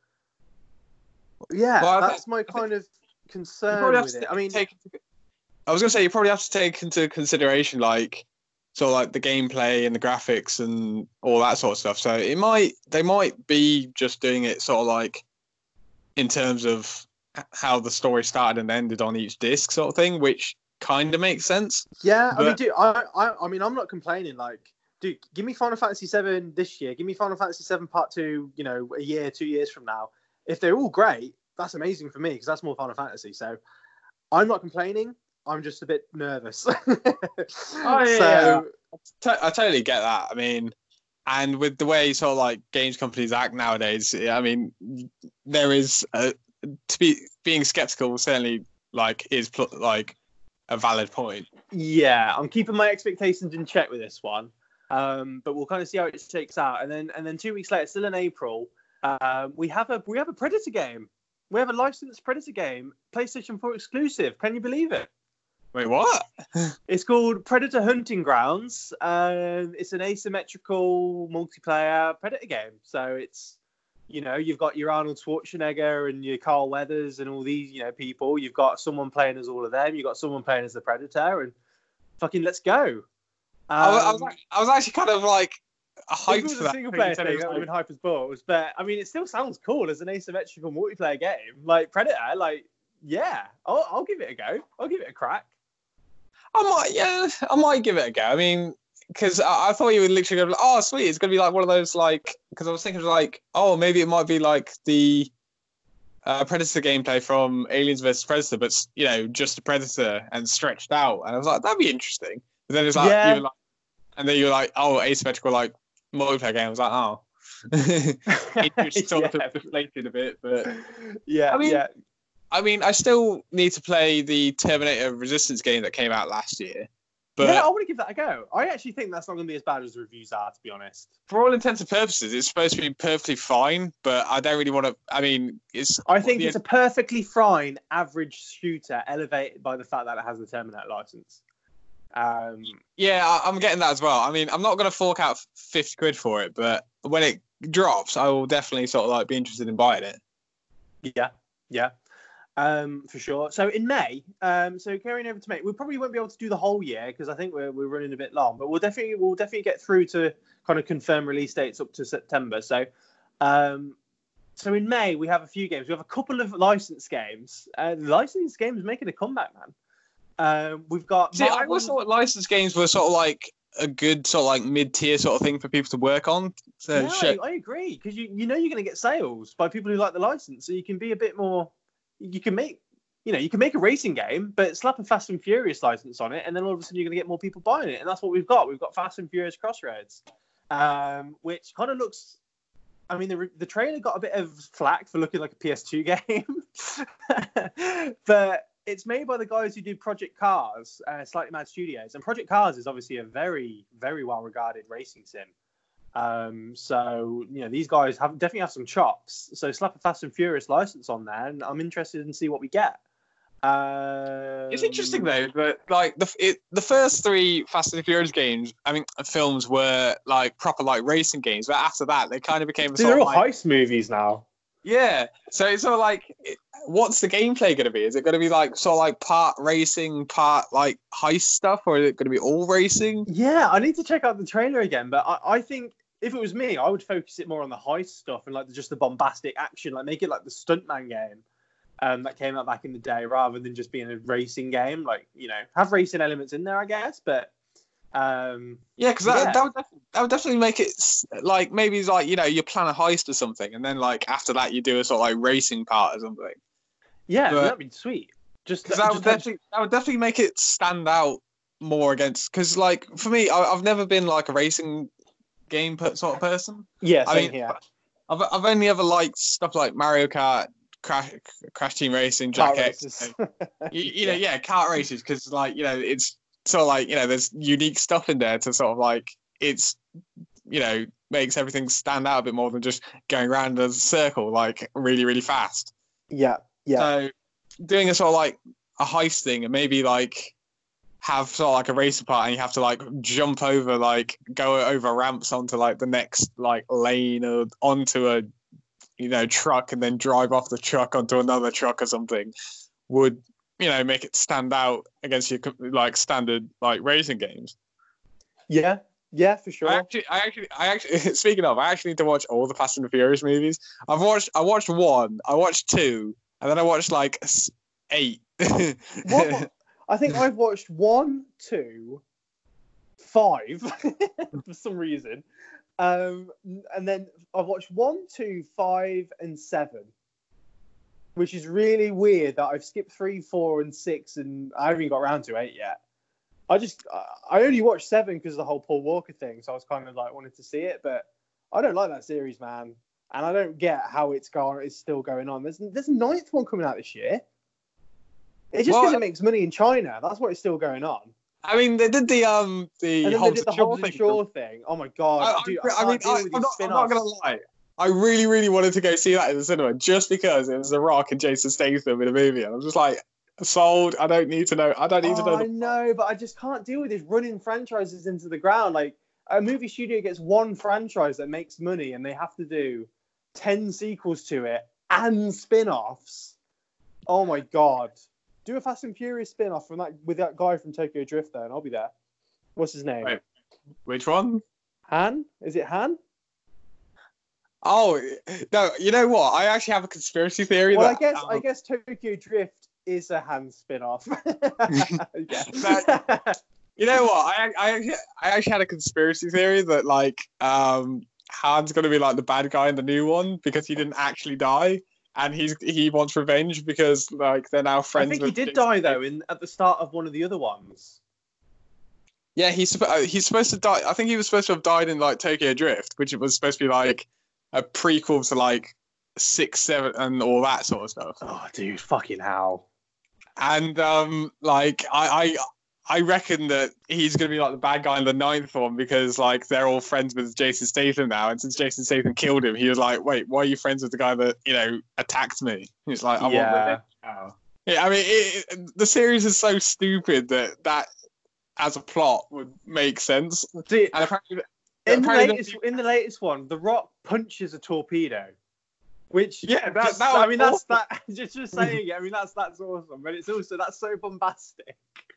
yeah, Well, I that's think- my I think kind of You concern probably have with to it. I mean, take. I was gonna say you probably have to take into consideration like sort of like the gameplay and the graphics and all that sort of stuff. So it might they might be just doing it sort of like in terms of how the story started and ended on each disc sort of thing, which kind of makes sense. yeah, I mean, But- dude, I, I, I mean, I'm not complaining. Like, dude, give me Final Fantasy seven this year. Give me Final Fantasy seven Part Two. You know, a year, two years from now. If they're all great, that's amazing for me because that's more Final Fantasy. So, I'm not complaining. I'm just a bit nervous. Oh, yeah, so, T- I totally get that. I mean, and with the way sort of like games companies act nowadays, yeah, I mean, there is a, to be being skeptical certainly like is pl- like a valid point. yeah, I'm keeping my expectations in check with this one. Um, but we'll kind of see how it shakes out. And then, and then two weeks later, still in April, um, we have a we have a Predator game. We have a licensed Predator game, PlayStation four exclusive. Can you believe it? Wait, what? It's called Predator Hunting Grounds. Um, it's an asymmetrical multiplayer Predator game. So it's, you know, you've got your Arnold Schwarzenegger and your Carl Weathers and all these, you know, people. You've got someone playing as all of them. You've got someone playing as the Predator, and fucking let's go. Um, I, was, I, was, act- I was actually kind of like if hyped it was for a that. single when player you said it thing, was that would have like- been hype as balls. But I mean, it still sounds cool as an asymmetrical multiplayer game. Like Predator, like, yeah, I'll, I'll give it a go. I'll give it a crack. I might, yeah, I might give it a go. I mean, because I, I thought you would literally go, like, oh, sweet, it's gonna be like one of those like, because I was thinking like, oh, maybe it might be like the uh, Predator gameplay from Aliens versus Predator, but you know, just a Predator and stretched out. And I was like, that'd be interesting. But then it's like, Yeah. you were like, and then you're like, oh, asymmetrical like multiplayer game. I was like, oh, it just sort Yeah. of deflated a bit, but. Yeah, I mean, yeah. I mean, I still need to play the Terminator Resistance game that came out last year. But yeah, I want to give that a go. I actually think that's not going to be as bad as the reviews are, to be honest. for all intents and purposes, it's supposed to be perfectly fine. But I don't really want to. I mean, it's. I think the- it's a perfectly fine average shooter, elevated by the fact that it has the Terminator license. Um, Yeah, I, I'm getting that as well. I mean, I'm not going to fork out fifty quid for it, but when it drops, I will definitely sort of like be interested in buying it. yeah, yeah, um, for sure. So in May, um, so carrying over to May, we probably won't be able to do the whole year because I think we're we're running a bit long, but we'll definitely we'll definitely get through to kind of confirm release dates up to September. So, um, so in May we have a few games. We have a couple of licensed games. Uh, licensed games making a comeback, man. Um, we've got. See, I Marvel- always thought licensed games were sort of like a good sort of like mid-tier sort of thing for people to work on. So No, shit. I agree because you you know you're going to get sales by people who like the license, so you can be a bit more. You can make, you know, you can make a racing game, but slap a Fast and Furious license on it, and then all of a sudden you're going to get more people buying it, and that's what we've got. We've got Fast and Furious Crossroads, um, which kind of looks. I mean, the the trailer got a bit of flack for looking like a P S two game, but it's made by the guys who do Project Cars, uh, Slightly Mad Studios, and Project Cars is obviously a very, very well-regarded racing sim. Um, so you know these guys have definitely have some chops. So slap a Fast and Furious license on there, and I'm interested in see what we get. Um, It's interesting though, but like the it, the first three Fast and Furious games, I mean, films were like proper like racing games, but after that they kind of became a Dude, sort they're of all like, heist movies now. yeah. So it's sort of like, it- what's the gameplay going to be? Is it going to be like sort of like part racing, part like heist stuff, or is it going to be all racing? Yeah, I need to check out the trailer again, but I, I think if it was me, I would focus it more on the heist stuff and like the, just the bombastic action, like make it like the Stuntman game um, that came out back in the day, rather than just being a racing game. Like you know, have racing elements in there, I guess, but um, Yeah, because that, Yeah. that would def- that would definitely make it s- like maybe it's like you know you plan a heist or something, and then like after that you do a sort of like racing part or something. yeah, But- that'd be sweet. Just, Because that just would definitely that would definitely make it stand out more against. Because like for me, I, I've never been like a racing game per, sort of person. yeah, I same mean, here. I've I've only ever liked stuff like Mario Kart, Crash, Crash Team Racing, Kart Jack X. races. You, you know, yeah, kart races because like you know it's sort of like you know there's unique stuff in there to sort of like it's you know makes everything stand out a bit more than just going around in a circle like really really fast. Yeah, yeah. So doing a sort of like a heist thing and maybe like have sort of like a racer part and you have to like jump over like go over ramps onto like the next like lane or onto a you know truck and then drive off the truck onto another truck or something would you know make it stand out against your like standard like racing games. Yeah, yeah, for sure. I actually, I actually, I actually. Speaking of, I actually need to watch all the Fast and the Furious movies. I've watched, I watched one, I watched two, and then I watched like eight. What? I think I've watched one, two, five for some reason, um, and then I've watched one, two, five, and seven, which is really weird that I've skipped three, four, and six, and I haven't even got around to eight yet. I just, I only watched seven because of the whole Paul Walker thing, so I was kind of like wanted to see it, but I don't like that series, man, and I don't get how it's gone. It's still going on. There's there's a ninth one coming out this year. It's just because well, it makes money in China. That's why it's still going on. I mean, they did the um the and then they did the Hobbs and Shaw thing. Oh my god! I, Dude, I, I mean, I, I'm, not, I'm not gonna lie. I really, really wanted to go see that in the cinema just because it was The Rock and Jason Statham in a movie, and I'm just like. Sold. I don't need to know. I don't need oh, to know. The... I know, but I just can't deal with this running franchises into the ground. Like a movie studio gets one franchise that makes money, and they have to do ten sequels to it and spin-offs. Oh my god! Do a Fast and Furious spin-off from that with that guy from Tokyo Drift, though, and I'll be there. What's his name? Wait, which one? Han? Is it Han? Oh no! You know what? I actually have a conspiracy theory. Well, that, I guess um... I guess Tokyo Drift is a Han spin-off. But, you know what? I I actually, I actually had a conspiracy theory that like um Han's gonna be like the bad guy in the new one because he didn't actually die and he's he wants revenge because like they're now friends. I think with he did die though in at the start of one of the other ones. Yeah, he's he's supposed to die. I think he was supposed to have died in like Tokyo Drift, which was supposed to be like a prequel to like six, seven, and all that sort of stuff. Oh, dude, fucking hell. And um, like I, I, I reckon that he's gonna be like the bad guy in the ninth one because like they're all friends with Jason Statham now, and since Jason Statham killed him, he was like, "Wait, why are you friends with the guy that you know attacked me?" He's like, "I yeah. want revenge now." Yeah, I mean, it, it, the series is so stupid that that as a plot would make sense. Dude, and apparently, in, apparently the latest, in the latest one, The Rock punches a torpedo. Which yeah, that, just, that I mean awesome. that's that just just saying it. I mean that's that's awesome, but it's also that's so bombastic.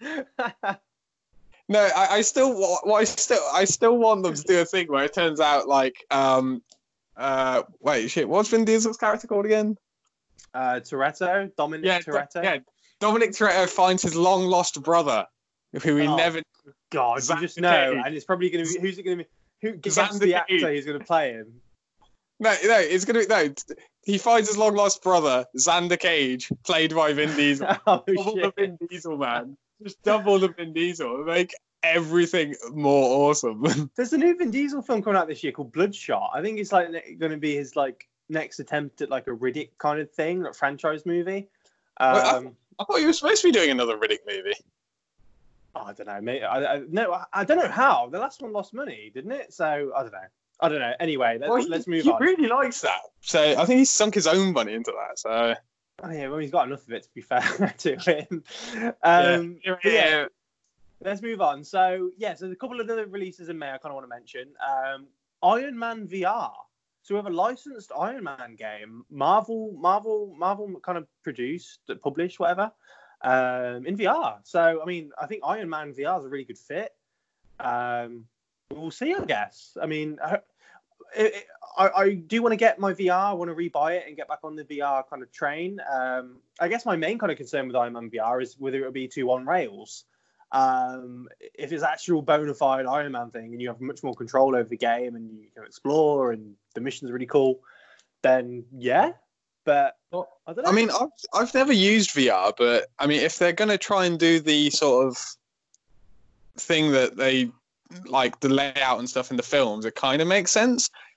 No, I, I still what I still I still want them to do a thing where it turns out like um uh wait shit what's Vin Diesel's character called again? Uh, Toretto, Dominic yeah, Toretto. Yeah, Dominic Toretto finds his long lost brother, who he oh, never. God, you just know, and it's probably going to be who's it going to be? Who guess the actor who's going to play him? No, no, it's gonna be no. He finds his long lost brother, Xander Cage, played by Vin Diesel. oh, double shit. the Vin Diesel, man. Just double the Vin Diesel. Make everything more awesome. There's a new Vin Diesel film coming out this year called Bloodshot. I think it's like going to be his like next attempt at like a Riddick kind of thing, like franchise movie. Um, Wait, I, I thought you were supposed to be doing another Riddick movie. Oh, I don't know, mate. I, I, no, I, I don't know how. The last one lost money, didn't it? So I don't know. I don't know. Anyway, let's, well, let's move he on. He really likes that. So I think he's sunk his own money into that. So oh, yeah, well, he's got enough of it, to be fair to him. Um, yeah. Yeah, yeah, let's move on. So, yeah, so there's a couple of other releases in May I kind of want to mention. Um, Iron Man V R. So we have a licensed Iron Man game. Marvel, Marvel, Marvel kind of produced, published, whatever, um, in V R. So, I mean, I think Iron Man V R is a really good fit. Um, we'll see, I guess. I mean, I, it, I, I do want to get my V R. I want to rebuy it and get back on the V R kind of train. Um, I guess my main kind of concern with Iron Man V R is whether it will be too on rails. Um, if it's actual bona fide Iron Man thing and you have much more control over the game and you can explore and the missions are really cool, then yeah. But well, I don't know. I mean, I've, I've never used V R, but I mean, if they're going to try and do the sort of thing that they like the layout and stuff in the films, it kind of makes sense.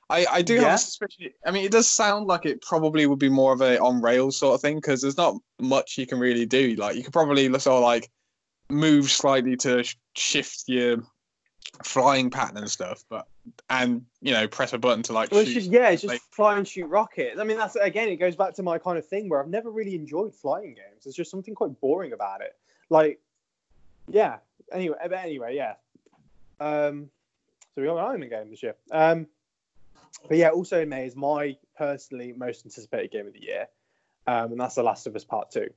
I, I do have Yeah. a suspicion. I mean, it does sound like it probably would be more of a on rails sort of thing because there's not much you can really do. Like you could probably sort of like move slightly to sh- shift your flying pattern and stuff, but and you know press a button to like Well, it's shoot. just yeah, it's just like, fly and shoot rockets. I mean, that's again, it goes back to my kind of thing where I've never really enjoyed flying games. There's just something quite boring about it. Like, yeah. Anyway, but anyway, yeah. Um, so we got an Iron Man game this year. Um, but yeah, also in May is my personally most anticipated game of the year, um, and that's The Last of Us Part Two.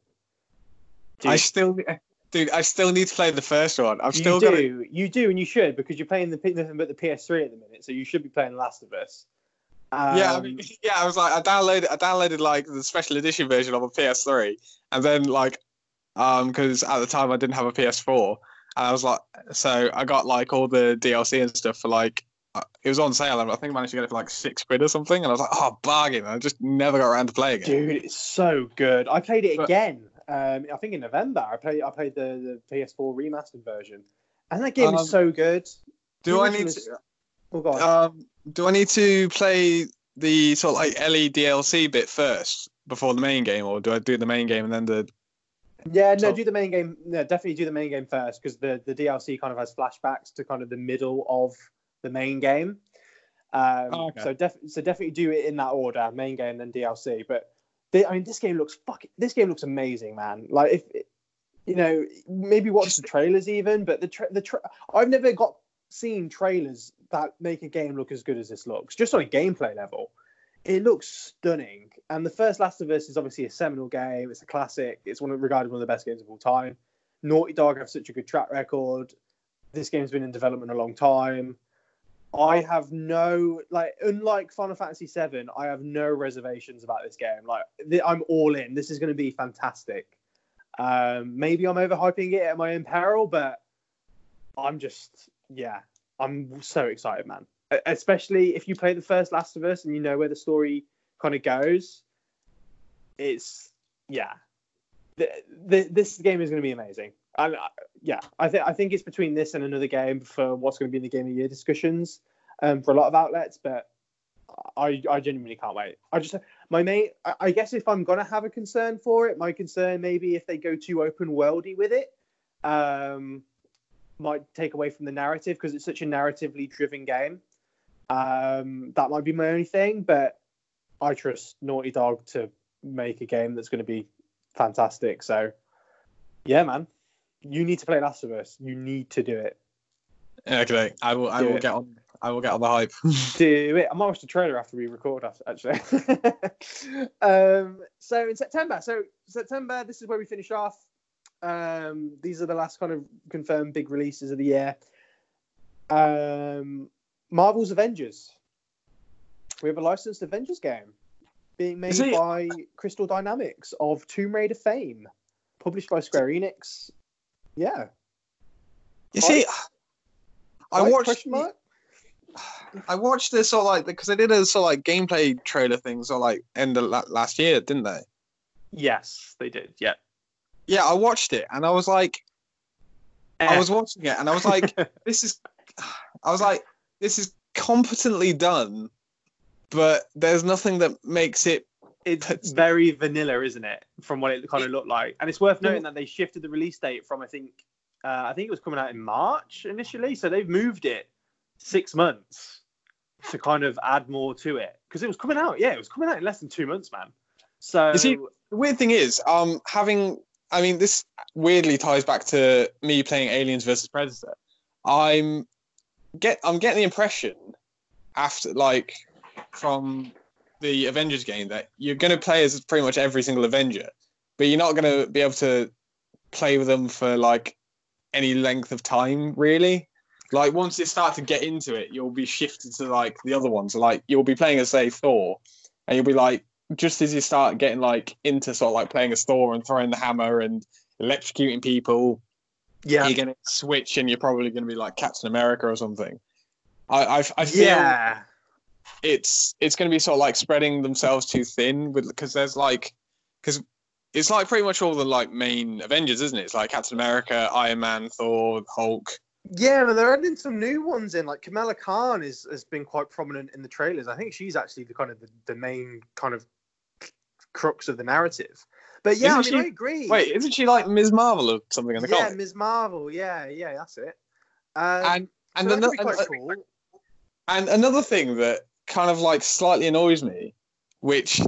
I still, dude, I still need to play the first one. I've you still do, got to. you do, and you should because you're playing the nothing but the P S three at the minute, so you should be playing The Last of Us. Um, Yeah, I mean, yeah, I was like, I downloaded, I downloaded like the special edition version of a P S three, and then like, um, because at the time I didn't have a P S four, and I was like, so I got like all the D L C and stuff for like, uh, it was on sale, and I think I managed to get it for like six quid or something, and I was like, oh, bargain! And I just never got around to playing it. Dude, it's so good. I played it But- again. Um, I think in November. I played. I played the, the P S four remastered version, and that game Um, is so good. Do The I original need is- to? Oh god. Um, do I need to play the sort of like L E D L C bit first before the main game, or do I do the main game and then the? yeah, no, so- do the main game. No, definitely do the main game first because the the D L C kind of has flashbacks to kind of the middle of the main game. Um, Oh, okay. So def- so definitely do it in that order: main game, then D L C. But the, I mean, this game looks fucking. This game looks amazing, man. Like if you know, maybe watch the trailers even. But the tra- the tra- I've never got seen trailers that make a game look as good as this looks. Just on a gameplay level, it looks stunning. And the first Last of Us is obviously a seminal game. It's a classic. It's one of, regarded one of the best games of all time. Naughty Dog have such a good track record. This game's been in development a long time. I have no like, unlike Final Fantasy seven, I have no reservations about this game. Like, th- I'm all in. This is going to be fantastic. Um, maybe I'm overhyping it at my own peril, but I'm just, yeah, I'm so excited, man. E- Especially if you play the first Last of Us and you know where the story kind of goes. It's, yeah, the, the, this game is going to be amazing. And uh, yeah, I think I think it's between this and another game for what's going to be in the Game of the Year discussions um, for a lot of outlets. But I I genuinely can't wait. I just my main I, I guess if I'm gonna have a concern for it, my concern maybe if they go too open worldy with it, um, might take away from the narrative because it's such a narratively driven game. Um, that might be my only thing, but I trust Naughty Dog to make a game that's going to be fantastic. So yeah, man. You need to play Last of Us. You need to do it. Okay, I will. I Do will it. get on. I will get on the hype. Do it. I might watch the trailer after we record, actually. um, so in September, so September, this is where we finish off. Um, these are the last kind of confirmed big releases of the year. Um, Marvel's Avengers. We have a licensed Avengers game being made Is it- by Crystal Dynamics of Tomb Raider fame, published by Square Enix. Yeah. You see, I Right, watched. question mark? I watched this sort of like because they did a sort of like gameplay trailer thing sort of like end of la- last year, didn't they? Yes, they did. Yeah. Yeah, I watched it and I was like, I Eh. was watching it and I was like, this is, I was like, this is competently done, but there's nothing that makes it. It's very vanilla, isn't it? From what it kind of looked like, and it's worth noting that they shifted the release date from I think uh, I think it was coming out in March initially, so they've moved it six months to kind of add more to it because it was coming out. Yeah, it was coming out in less than two months, man. So You see, the weird thing is, um, having, I mean, this weirdly ties back to me playing Aliens versus Predator. I'm get, I'm getting the impression after like from the Avengers game that you're going to play as pretty much every single Avenger, but you're not going to be able to play with them for like any length of time, really. Like once you start to get into it, you'll be shifted to like the other ones. Like you'll be playing as say Thor, and you'll be like, just as you start getting like into sort of like playing as Thor and throwing the hammer and electrocuting people, yeah, you're going to switch and you're probably going to be like Captain America or something. I I, I feel yeah, it's it's going to be sort of like spreading themselves too thin with because there's like because it's like pretty much all the like main Avengers, isn't it? It's like Captain America, Iron Man, Thor, Hulk, Yeah, but they're adding some new ones in. Like Kamala Khan is has been quite prominent in the trailers. I think she's actually the kind of the, the main kind of crux of the narrative. But yeah, Isn't I mean, she, I agree. Wait, isn't she like Miz Marvel or something in the yeah, comic? Miz Marvel. Yeah, yeah, that's it. Um, And and so that another could be quite and, cool. and another thing that kind of like slightly annoys me, which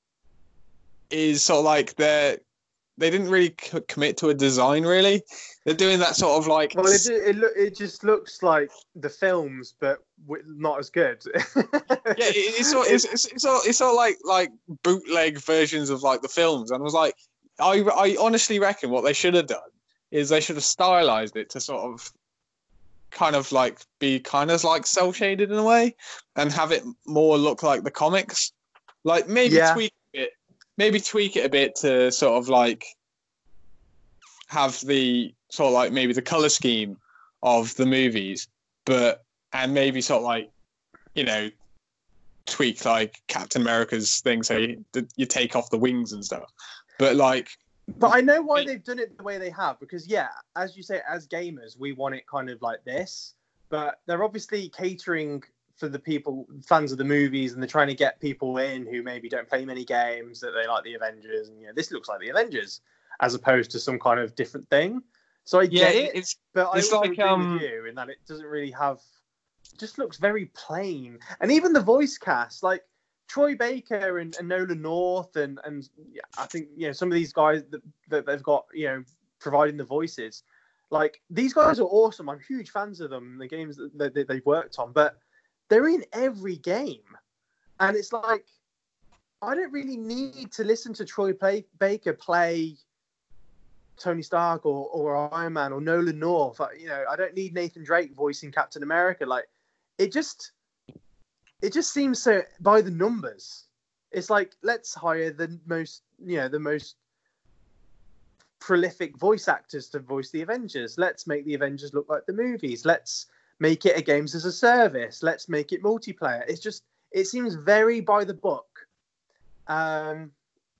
is sort of like they're they didn't really c- commit to a design. Really, they're doing that sort of like. Well, it it look it just looks like the films, but w- not as good. Yeah, it, it's sort it's it's it's all it's all like like bootleg versions of like the films, and I was like, I I honestly reckon what they should have done is they should have stylized it to sort of kind of like be kind of like cel shaded in a way, and have it more look like the comics, like maybe Yeah. tweak it, maybe tweak it a bit to sort of like have the sort of like maybe the color scheme of the movies, but and maybe sort of like, you know, tweak like Captain America's thing so you, you take off the wings and stuff. But like, But I know why they've done it the way they have, because yeah, as you say, as gamers, we want it kind of like this. But they're obviously catering for the people, fans of the movies, and they're trying to get people in who maybe don't play many games, that they like the Avengers, and you know, this looks like the Avengers as opposed to some kind of different thing. So I yeah, get it, it's but I it's also like, agree um, with you in that it doesn't really have. It just looks very plain, and even the voice cast, like Troy Baker and, and Nolan North, and and yeah, I think you know some of these guys that, that they've got, you know, providing the voices. Like these guys are awesome. I'm huge fans of them, the games that, that, that they've worked on, but they're in every game, and it's like I don't really need to listen to Troy play, Baker play Tony Stark or, or Iron Man or Nolan North. I, you know, I don't need Nathan Drake voicing Captain America. Like it just. It just seems so by the numbers. It's like, let's hire the most, you know, the most prolific voice actors to voice the Avengers. Let's make the Avengers look like the movies. Let's make it a games as a service. Let's make it multiplayer. It's just, it seems very by the book. Um,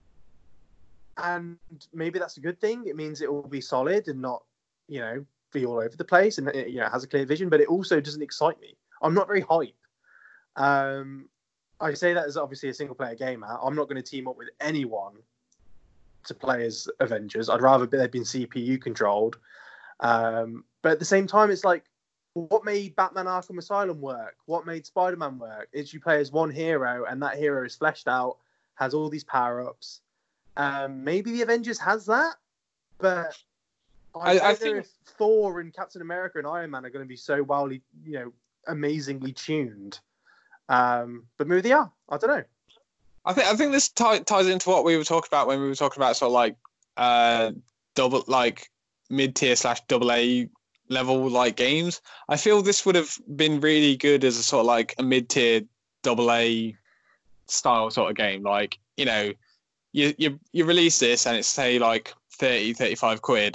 and maybe that's a good thing. It means it will be solid and not, you know, be all over the place, and it, you know, has a clear vision, but it also doesn't excite me. I'm not very hype. Um, I say that as obviously a single player gamer. I'm not going to team up with anyone to play as Avengers. I'd rather they've been C P U controlled. Um, but at the same time, it's like, what made Batman Arkham Asylum work? What made Spider-Man work? Is you play as one hero, and that hero is fleshed out, has all these power-ups. Um, maybe the Avengers has that, but I, I, I don't think know if Thor and Captain America and Iron Man are going to be so wildly, you know, amazingly tuned. Um, but maybe they are. I don't know. I think I think this t- ties into what we were talking about when we were talking about sort of like uh double like mid tier slash double A level like games. I feel this would have been really good as a sort of like a mid tier double A style sort of game. Like, you know, you you you release this and it's say like thirty, thirty-five quid.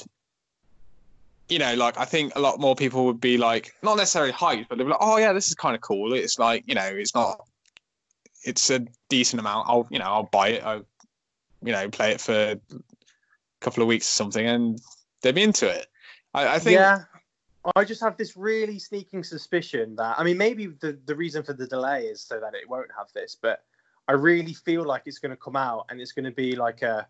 You know, like I think a lot more people would be like, not necessarily hyped, but they'd be like, oh yeah, this is kind of cool. It's like, you know, it's not, it's a decent amount. I'll, you know, I'll buy it. I'll, you know, play it for a couple of weeks or something, and they'd be into it. I, I think. Yeah, I just have this really sneaking suspicion that, I mean, maybe the, the reason for the delay is so that it won't have this, but I really feel like it's going to come out and it's going to be like a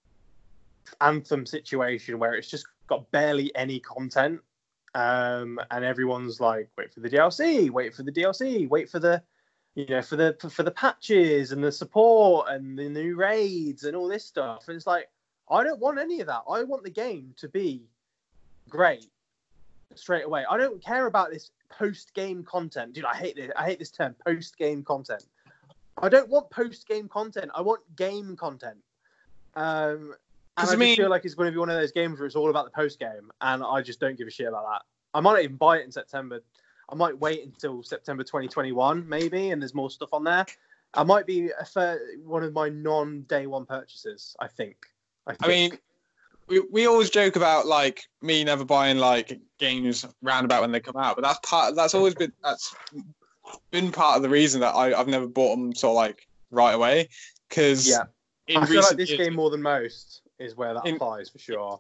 Anthem situation where it's just got barely any content, um, and everyone's like, wait for the D L C, wait for the D L C, wait for the, you know, for the for the patches and the support and the new raids and all this stuff. And it's like, I don't want any of that. I want the game to be great straight away. I don't care about this post-game content. Dude, I hate this. I hate this term, post-game content. I don't want post-game content. I want game content. Um, and I, I mean, just feel like it's going to be one of those games where it's all about the post-game, and I just don't give a shit about that. I might not even buy it in September. I might wait until September twenty twenty-one, maybe, and there's more stuff on there. I might be a fair, one of my non-day one purchases, I think. I, think. I mean, we we always joke about like me never buying like games roundabout when they come out, but that's part. That's always been that's been part of the reason that I I've never bought them sort of like right away, because yeah, in I feel like this years, game more than most is where that in, applies for sure.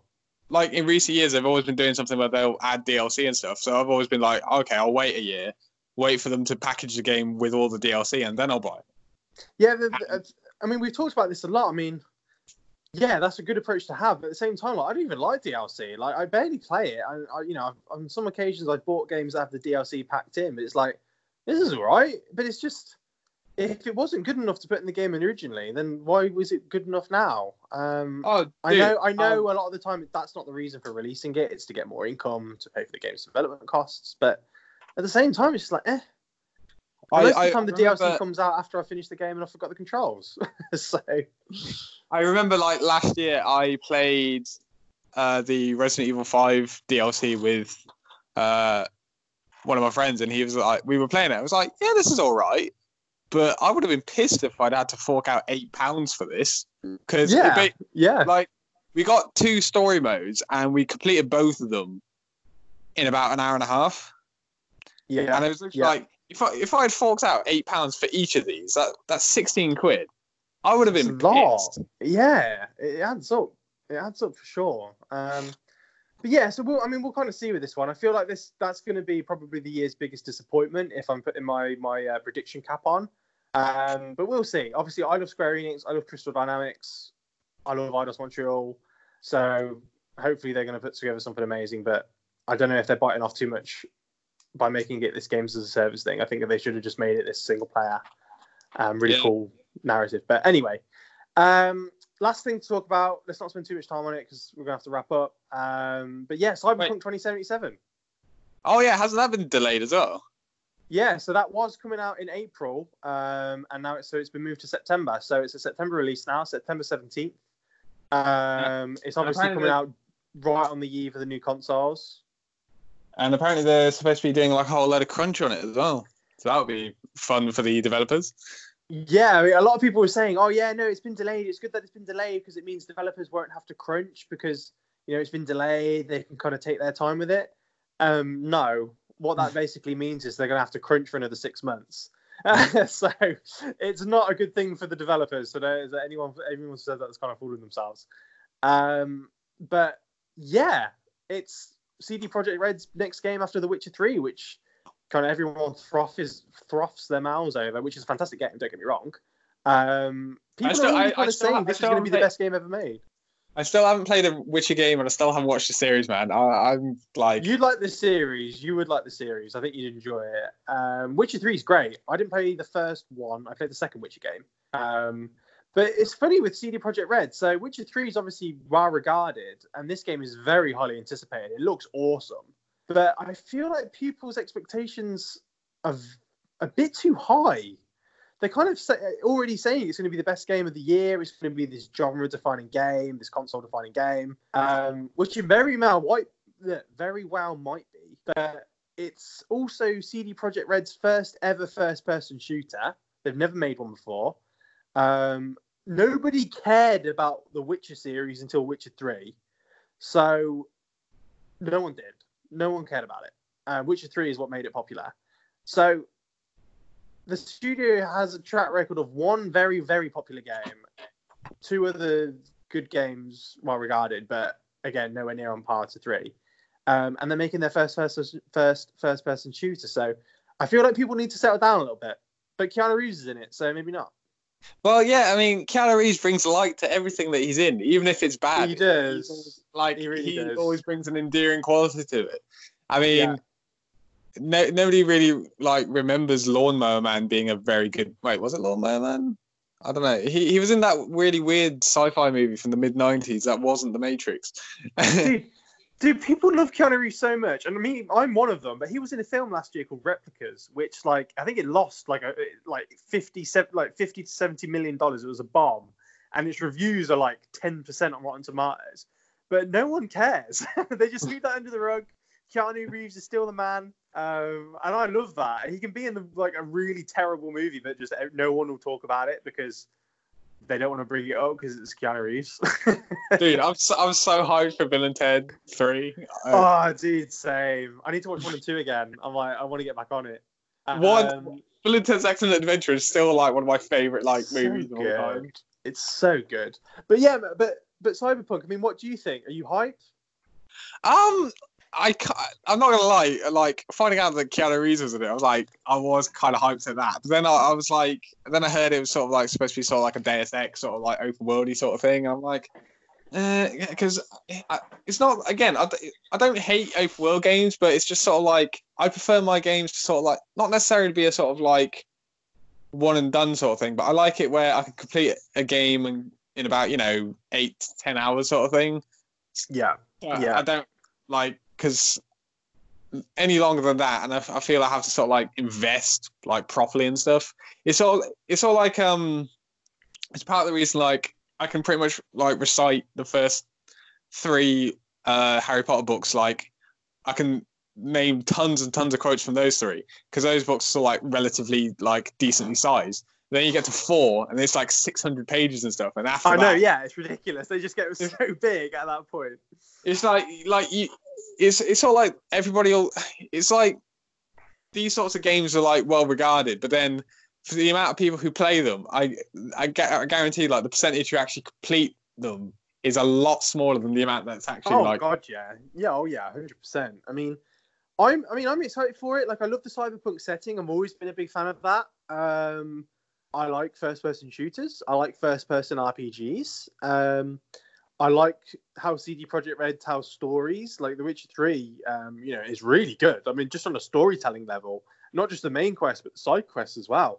like in recent years, they've always been doing something where they'll add D L C and stuff. So I've always been like, okay, I'll wait a year, wait for them to package the game with all the D L C, and then I'll buy it. Yeah, the, the, I mean, we've talked about this a lot. I mean, yeah, that's a good approach to have. But at the same time, like, I don't even like D L C. Like, I barely play it. I, I you know, on some occasions I've bought games that have the D L C packed in, but it's like, this is all right. But it's just, if it wasn't good enough to put in the game originally, then why was it good enough now? Um, oh, dude, I know, I know. um, a lot of the time, that's not the reason for releasing it. It's to get more income to pay for the game's development costs. But at the same time, it's just like, eh. I, Most of I the time, the remember, D L C comes out after I finish the game and I forgot the controls. So, I remember like last year I played uh, the Resident Evil five D L C with uh, one of my friends, and he was like, we were playing it. I was like, yeah, this is all right, but I would have been pissed if I'd had to fork out eight pounds for this because yeah, yeah, like we got two story modes and we completed both of them in about an hour and a half. yeah, and it was literally yeah. like if I if I had forked out eight pounds for each of these, that that's sixteen quid. I would have been It's a lot. pissed. Yeah, it adds up. It adds up for sure. Um, but yeah, so we'll, I mean, we'll kind of see with this one. I feel like this that's going to be probably the year's biggest disappointment if I'm putting my my uh, prediction cap on. Um, but we'll see. Obviously, I love Square Enix. I love Crystal Dynamics. I love Eidos Montreal. So hopefully they're going to put together something amazing. But I don't know if they're biting off too much by making it this games as a service thing. I think that they should have just made it this single player, um, really Yeah. cool narrative. But anyway, um, last thing to talk about. Let's not spend too much time on it because we're gonna have to wrap up. Um, but yeah, Cyberpunk Wait. twenty seventy-seven. Oh yeah, hasn't that been delayed as well? Yeah, so that was coming out in April, um, and now it's so it's been moved to September. So it's a September release now, September seventeenth. Um, it's obviously apparently coming out right on the eve of the new consoles. And apparently they're supposed to be doing like a whole load of crunch on it as well. So that would be fun for the developers. Yeah, I mean, a lot of people were saying, "Oh yeah, no, it's been delayed. It's good that it's been delayed because it means developers won't have to crunch because you know it's been delayed. They can kind of take their time with it." Um, no, what that basically means is they're going to have to crunch for another six months. So it's not a good thing for the developers. So there's anyone, anyone said that, that's kind of fooling themselves. Um, but yeah, it's C D Projekt Red's next game after The Witcher three, which kind of everyone froth is, froths their mouths over, which is a fantastic game, don't get me wrong. Um, people still- are already I- kind I of still- saying I this is still going to be the haven't best game ever made. I still haven't played the Witcher game and I still haven't watched the series, man. I, I'm like, You'd like the series. You would like the series. I think you'd enjoy it. Um, Witcher three is great. I didn't play the first one. I played the second Witcher game. Um, but it's funny with C D Projekt Red. So Witcher three is obviously well regarded, and this game is very highly anticipated. It looks awesome. But I feel like people's expectations are a bit too high. They're kind of say, already saying it's going to be the best game of the year. It's going to be this genre-defining game, this console-defining game, um, which it very well might, very well might be. But it's also C D Projekt Red's first ever first-person shooter. They've never made one before. Um, nobody cared about the Witcher series until Witcher three, so no one did. No one cared about it. Uh, Witcher three is what made it popular. So the studio has a track record of one very, very popular game, two other good games, well regarded, but again, nowhere near on par to three. Um, and they're making their first first first first person shooter. So I feel like people need to settle down a little bit. But Keanu Reeves is in it, so maybe not. well, yeah. I mean, Keanu Reeves brings light to everything that he's in, even if it's bad. He does. He's, like He really he does. always brings an endearing quality to it. I mean. Yeah. No, nobody really like remembers Lawnmower Man being a very good. Wait, was it Lawnmower Man? I don't know. He he was in that really weird sci-fi movie from the mid nineties that wasn't The Matrix. dude, dude, people love Keanu Reeves so much, and I mean, I'm one of them. But he was in a film last year called Replicas, which, like, I think it lost like a like fifty, like fifty to seventy million dollars. It was a bomb, and its reviews are like ten percent on Rotten Tomatoes. But no one cares. They just sweep that under the rug. Keanu Reeves is still the man, um, and I love that. He can be in the, like a really terrible movie, but just no one will talk about it because they don't want to bring it up because it's Keanu Reeves. Dude, I'm so, I'm so hyped for Bill and Ted three. Uh, Oh, dude, same. I need to watch one and two again. I'm like, I want to get back on it. One- Um, Bill and Ted's Excellent Adventure is still like one of my favorite like so movies of all time. good. It's so good. But yeah, but but Cyberpunk. I mean, what do you think? Are you hyped? Um, I can't, I'm not gonna lie. Like finding out that Keanu Reeves was in it, I was like, I was kind of hyped at that. But then I, I was like, then I heard it was sort of like supposed to be sort of like a Deus Ex, sort of like open worldy sort of thing. I'm like, because uh, it's not. Again, I, I don't hate open world games, but it's just sort of like I prefer my games to sort of like not necessarily be a sort of like one and done sort of thing, but I like it where I can complete a game in, in about you know eight to ten hours sort of thing. Yeah, But yeah. I don't like because any longer than that, and I, I feel I have to sort of like invest like properly and stuff. It's all it's all like um, it's part of the reason like I can pretty much like recite the first three uh Harry Potter books. Like I can name tons and tons of quotes from those three because those books are like relatively like decently sized. Then you get to four, and it's like six hundred pages and stuff. And after I that, know, yeah, it's ridiculous. They just get so big at that point. it's like like you, it's it's all like everybody. Will, it's like these sorts of games are like well regarded, but then for the amount of people who play them, I I, I guarantee like the percentage who actually complete them is a lot smaller than the amount that's actually Oh like. god, yeah, yeah, oh yeah, hundred percent. I mean, I'm, I mean, I'm excited for it. Like, I love the cyberpunk setting. I've always been a big fan of that. Um, I like first-person shooters. I like first-person R P Gs. Um, I like how C D Projekt Red tells stories. Like, The Witcher three, um, you know, is really good. I mean, just on a storytelling level, not just the main quest, but the side quests as well.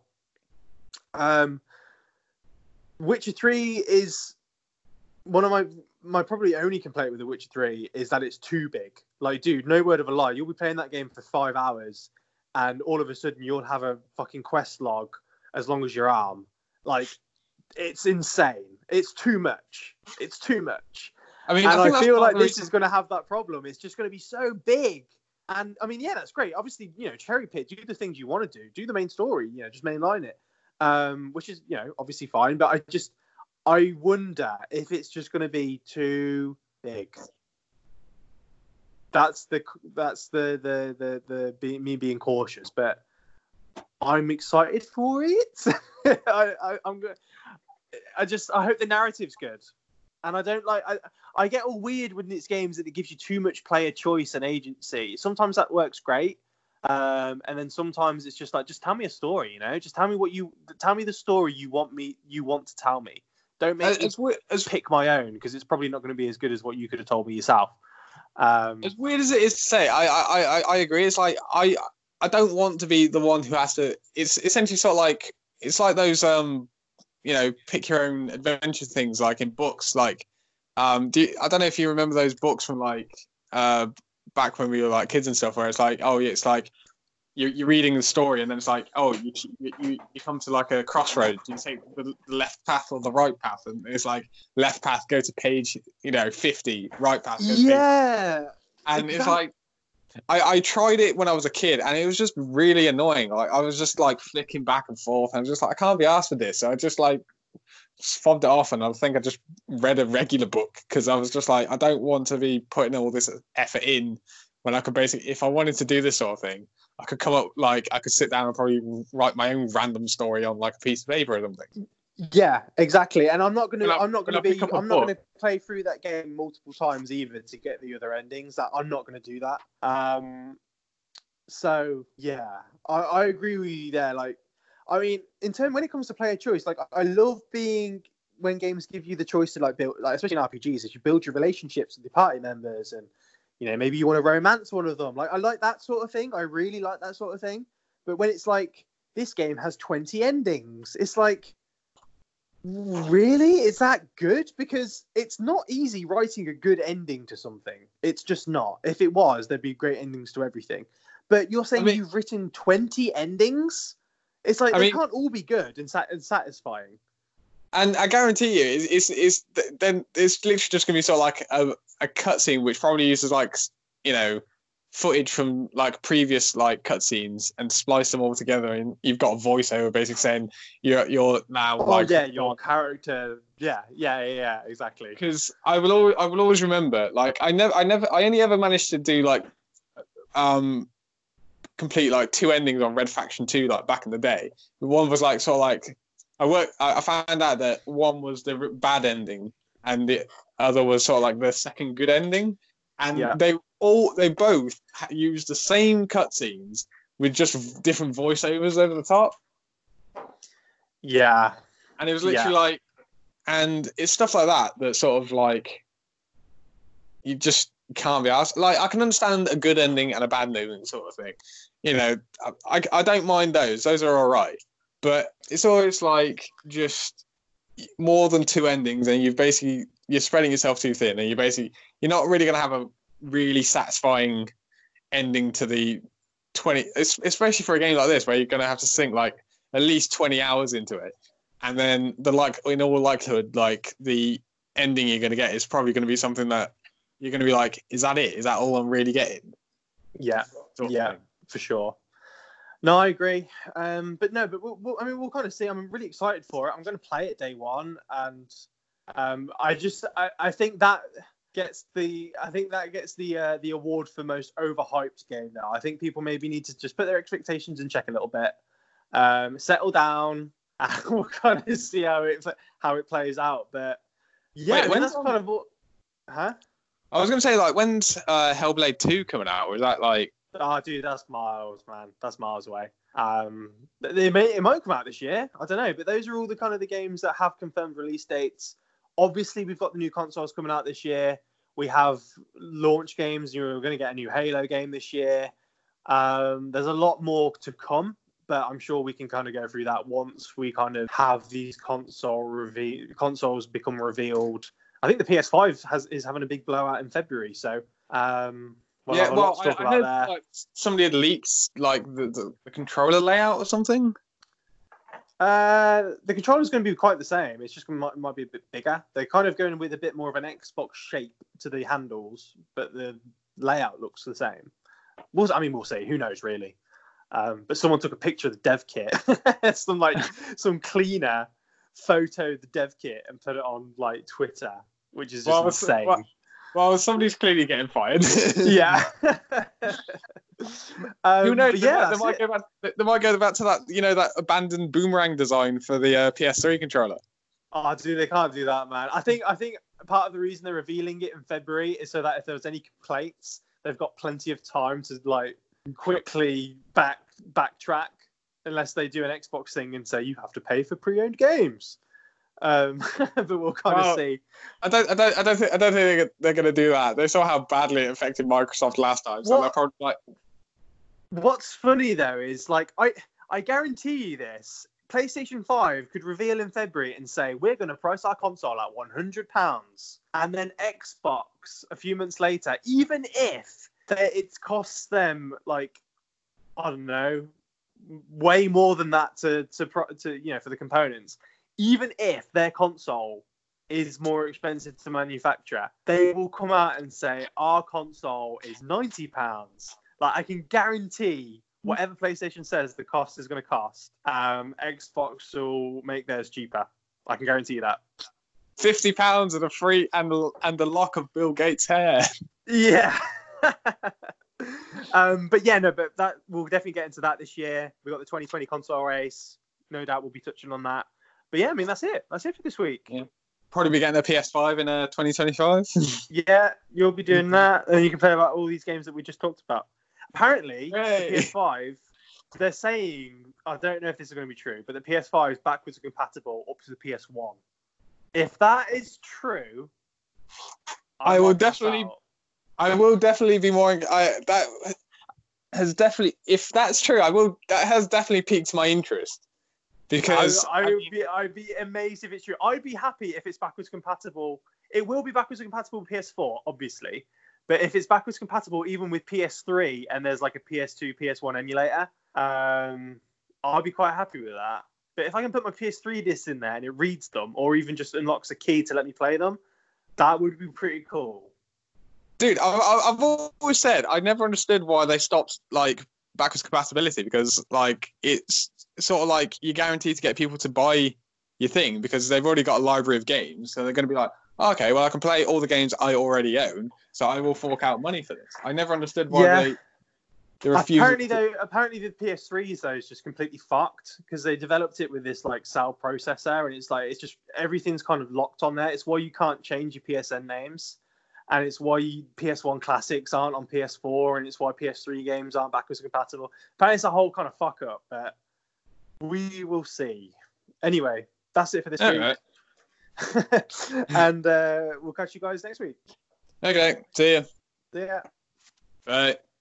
Um, Witcher three is one of my my probably only complaint with The Witcher three is that it's too big. Like, dude, no word of a lie. You'll be playing that game for five hours, and all of a sudden you'll have a fucking quest log as long as your arm. Like, it's insane. It's too much. It's too much. I mean, and I, think I that's feel part like of the this reason- is going to have that problem. It's just going to be so big. And I mean, yeah, that's great. Obviously, you know, cherry pick, do the things you want to do, do the main story, you know, just mainline it, um, which is, you know, obviously fine. But I just, I wonder if it's just going to be too big. That's the that's the the the the, the me being cautious, but I'm excited for it. I, I I'm good. I just I hope the narrative's good, and I don't like I I get all weird when it's games that it gives you too much player choice and agency. Sometimes that works great, um, and then sometimes it's just like just tell me a story, you know, just tell me what you tell me the story you want me you want to tell me. Don't make as, me as, pick my own because it's probably not going to be as good as what you could have told me yourself. Um, as weird as it is to say, I I, I, I agree. It's like I I don't want to be the one who has to. It's essentially sort of like it's like those um you know pick your own adventure things like in books like um do you, I don't know if you remember those books from like uh back when we were like kids and stuff where it's like oh yeah it's like you're, you're reading the story and then it's like oh you you you come to like a crossroads you take the left path or the right path and it's like left path go to page you know fifty right path go to yeah, page, and exactly. it's like I, I tried it when I was a kid and it was just really annoying. Like I was just like flicking back and forth and I was just like I can't be asked for this. So I just like fobbed it off and I think I just read a regular book because I was just like I don't want to be putting all this effort in when I could basically if I wanted to do this sort of thing I could come up like I could sit down and probably write my own random story on like a piece of paper or something. Yeah, exactly. And I'm not gonna. And I- I'm not gonna and I be. pick up a I'm not book. gonna play through that game multiple times either to get the other endings. That I'm not gonna do that. Um. So yeah, I, I agree with you there. Like, I mean, in term when it comes to player choice, like I love being when games give you the choice to like build, like especially in R P Gs, as you build your relationships with the party members, and you know maybe you want to romance one of them. Like I like that sort of thing. I really like that sort of thing. But when it's like this game has twenty endings, it's like. Really? Is that good? Because it's not easy writing a good ending to something. It's just not. If it was, there'd be great endings to everything. Then you're saying I mean- you've written twenty endings? It's like I they mean- can't all be good and, sat- and satisfying. And I guarantee you, it's, it's, it's then it's literally just gonna be sort of like a, a cutscene, which probably uses like you know footage from like previous like cutscenes and splice them all together, and you've got a voiceover basically saying you're you're now Oh like yeah, your character. Yeah, yeah, yeah, yeah, exactly. because I will always I will always remember like I never I never I only ever managed to do like um complete like two endings on Red Faction two like back in the day. One was like sort of like I worked I I found out that one was the bad ending and the other was sort of like the second good ending. and Yeah. they all they both ha- used the same cutscenes with just different voiceovers over the top, Yeah. and it was literally Yeah. like, and it's stuff like that that sort of like you just can't be asked. Like, I can understand a good ending and a bad ending sort of thing. You know, I, I don't mind those. Those are all right. But it's always like just more than two endings, and you've basically you're spreading yourself too thin, and you're basically you're not really going to have a really satisfying ending to the twenty, especially for a game like this where you're going to have to sink like at least twenty hours into it, and then the like in all likelihood, like the ending you're going to get is probably going to be something that you're going to be like, is that it? Is that all I'm really getting? Yeah. Sort of Yeah. thing. For sure. No, I agree. Um, but no, but we'll, we'll, I mean, we'll kind of see. I'm really excited for it. I'm going to play it day one, and um, I just, I, I think that gets the, I think that gets the, uh, the award for most overhyped game now. I think people maybe need to just put their expectations in check a little bit, um, settle down, and we'll kind of see how it, how it plays out. But yeah, Wait, I mean, when's that's on- kind of what, huh? I was going to say, like, when's uh, Hellblade two coming out? Or is that like? Oh, dude, that's miles, man. That's miles away. Um, they may it might come out this year. I don't know, but those are all the kind of the games that have confirmed release dates. Obviously, we've got the new consoles coming out this year. We have launch games. You're going to get a new Halo game this year. Um, there's a lot more to come, but I'm sure we can kind of go through that once we kind of have these console reve- consoles become revealed. I think the P S five has is having a big blowout in February, so. Um, Well, yeah, well, I, I, I heard like, somebody had leaked like the, the, the controller layout or something. Uh, the controller's going to be quite the same. It's just might, might be a bit bigger. They're kind of going with a bit more of an Xbox shape to the handles, but the layout looks the same. We'll, I mean, we'll see. Who knows, really? Um, but someone took a picture of the dev kit, some like some cleaner photo the dev kit and put it on like Twitter, which is just well, insane. Well, well, somebody's clearly getting fired. Yeah. um, Who knows? They, yeah, might, they, might go back, they might go back to that, you know, that abandoned boomerang design for the uh, P S three controller. Oh, dude, they can't do that, man. I think I think part of the reason they're revealing it in February is so that if there was any complaints, they've got plenty of time to like quickly back backtrack, unless they do an Xbox thing and say you have to pay for pre-owned games. Um, but we'll kind well, of see. I don't, I don't, I don't think, I don't think they're going to do that. They saw how badly it affected Microsoft last time, so What? they're probably like. What's funny though is like I, I guarantee you this: PlayStation five could reveal in February and say we're going to price our console at one hundred pounds, and then Xbox a few months later, even if it costs them like I don't know, way more than that to to to you know for the components. Even if their console is more expensive to manufacture, they will come out and say our console is ninety pounds. Like I can guarantee whatever PlayStation says the cost is going to cost, um, Xbox will make theirs cheaper. I can guarantee you that. Fifty pounds and a free and a, and the lock of Bill Gates' hair. Yeah. um, but yeah, no, but that we'll definitely get into that this year. We've got the twenty twenty console race. No doubt we'll be touching on that. But yeah, I mean that's it. That's it for this week. Yeah. Probably be getting a P S five in uh, twenty twenty-five. Yeah, you'll be doing that, and you can play about all these games that we just talked about. Apparently, Hey. the P S five, they're saying, I don't know if this is going to be true, but the P S five is backwards compatible up to the P S one. If that is true, I, I will might pass definitely, out. I will definitely be more. I that has definitely, if that's true, I will. That has definitely piqued my interest. Because I, I I would mean, be, I'd be amazed if it's true. I'd be happy if it's backwards compatible. It will be backwards compatible with P S four, obviously. But if it's backwards compatible even with P S three and there's like a P S two, P S one emulator, um, I'll be quite happy with that. But if I can put my P S three discs in there and it reads them, or even just unlocks a key to let me play them, that would be pretty cool. dude, I, I, I've always said I never understood why they stopped like backwards compatibility, because like it's sort of like you're guaranteed to get people to buy your thing because they've already got a library of games, so they're going to be like, oh, okay, well I can play all the games I already own, so I will fork out money for this. I never understood why Yeah. they they refused. Apparently, though, apparently the P S threes though is just completely fucked because they developed it with this like cell processor, and it's like it's just everything's kind of locked on there. It's why you can't change your P S N names. and it's why P S one classics aren't on P S four, and it's why P S three games aren't backwards compatible. Apparently, it's a whole kind of fuck up, but we will see. Anyway, that's it for this All week. right. And uh, we'll catch you guys next week. Okay, see ya. See ya. Bye.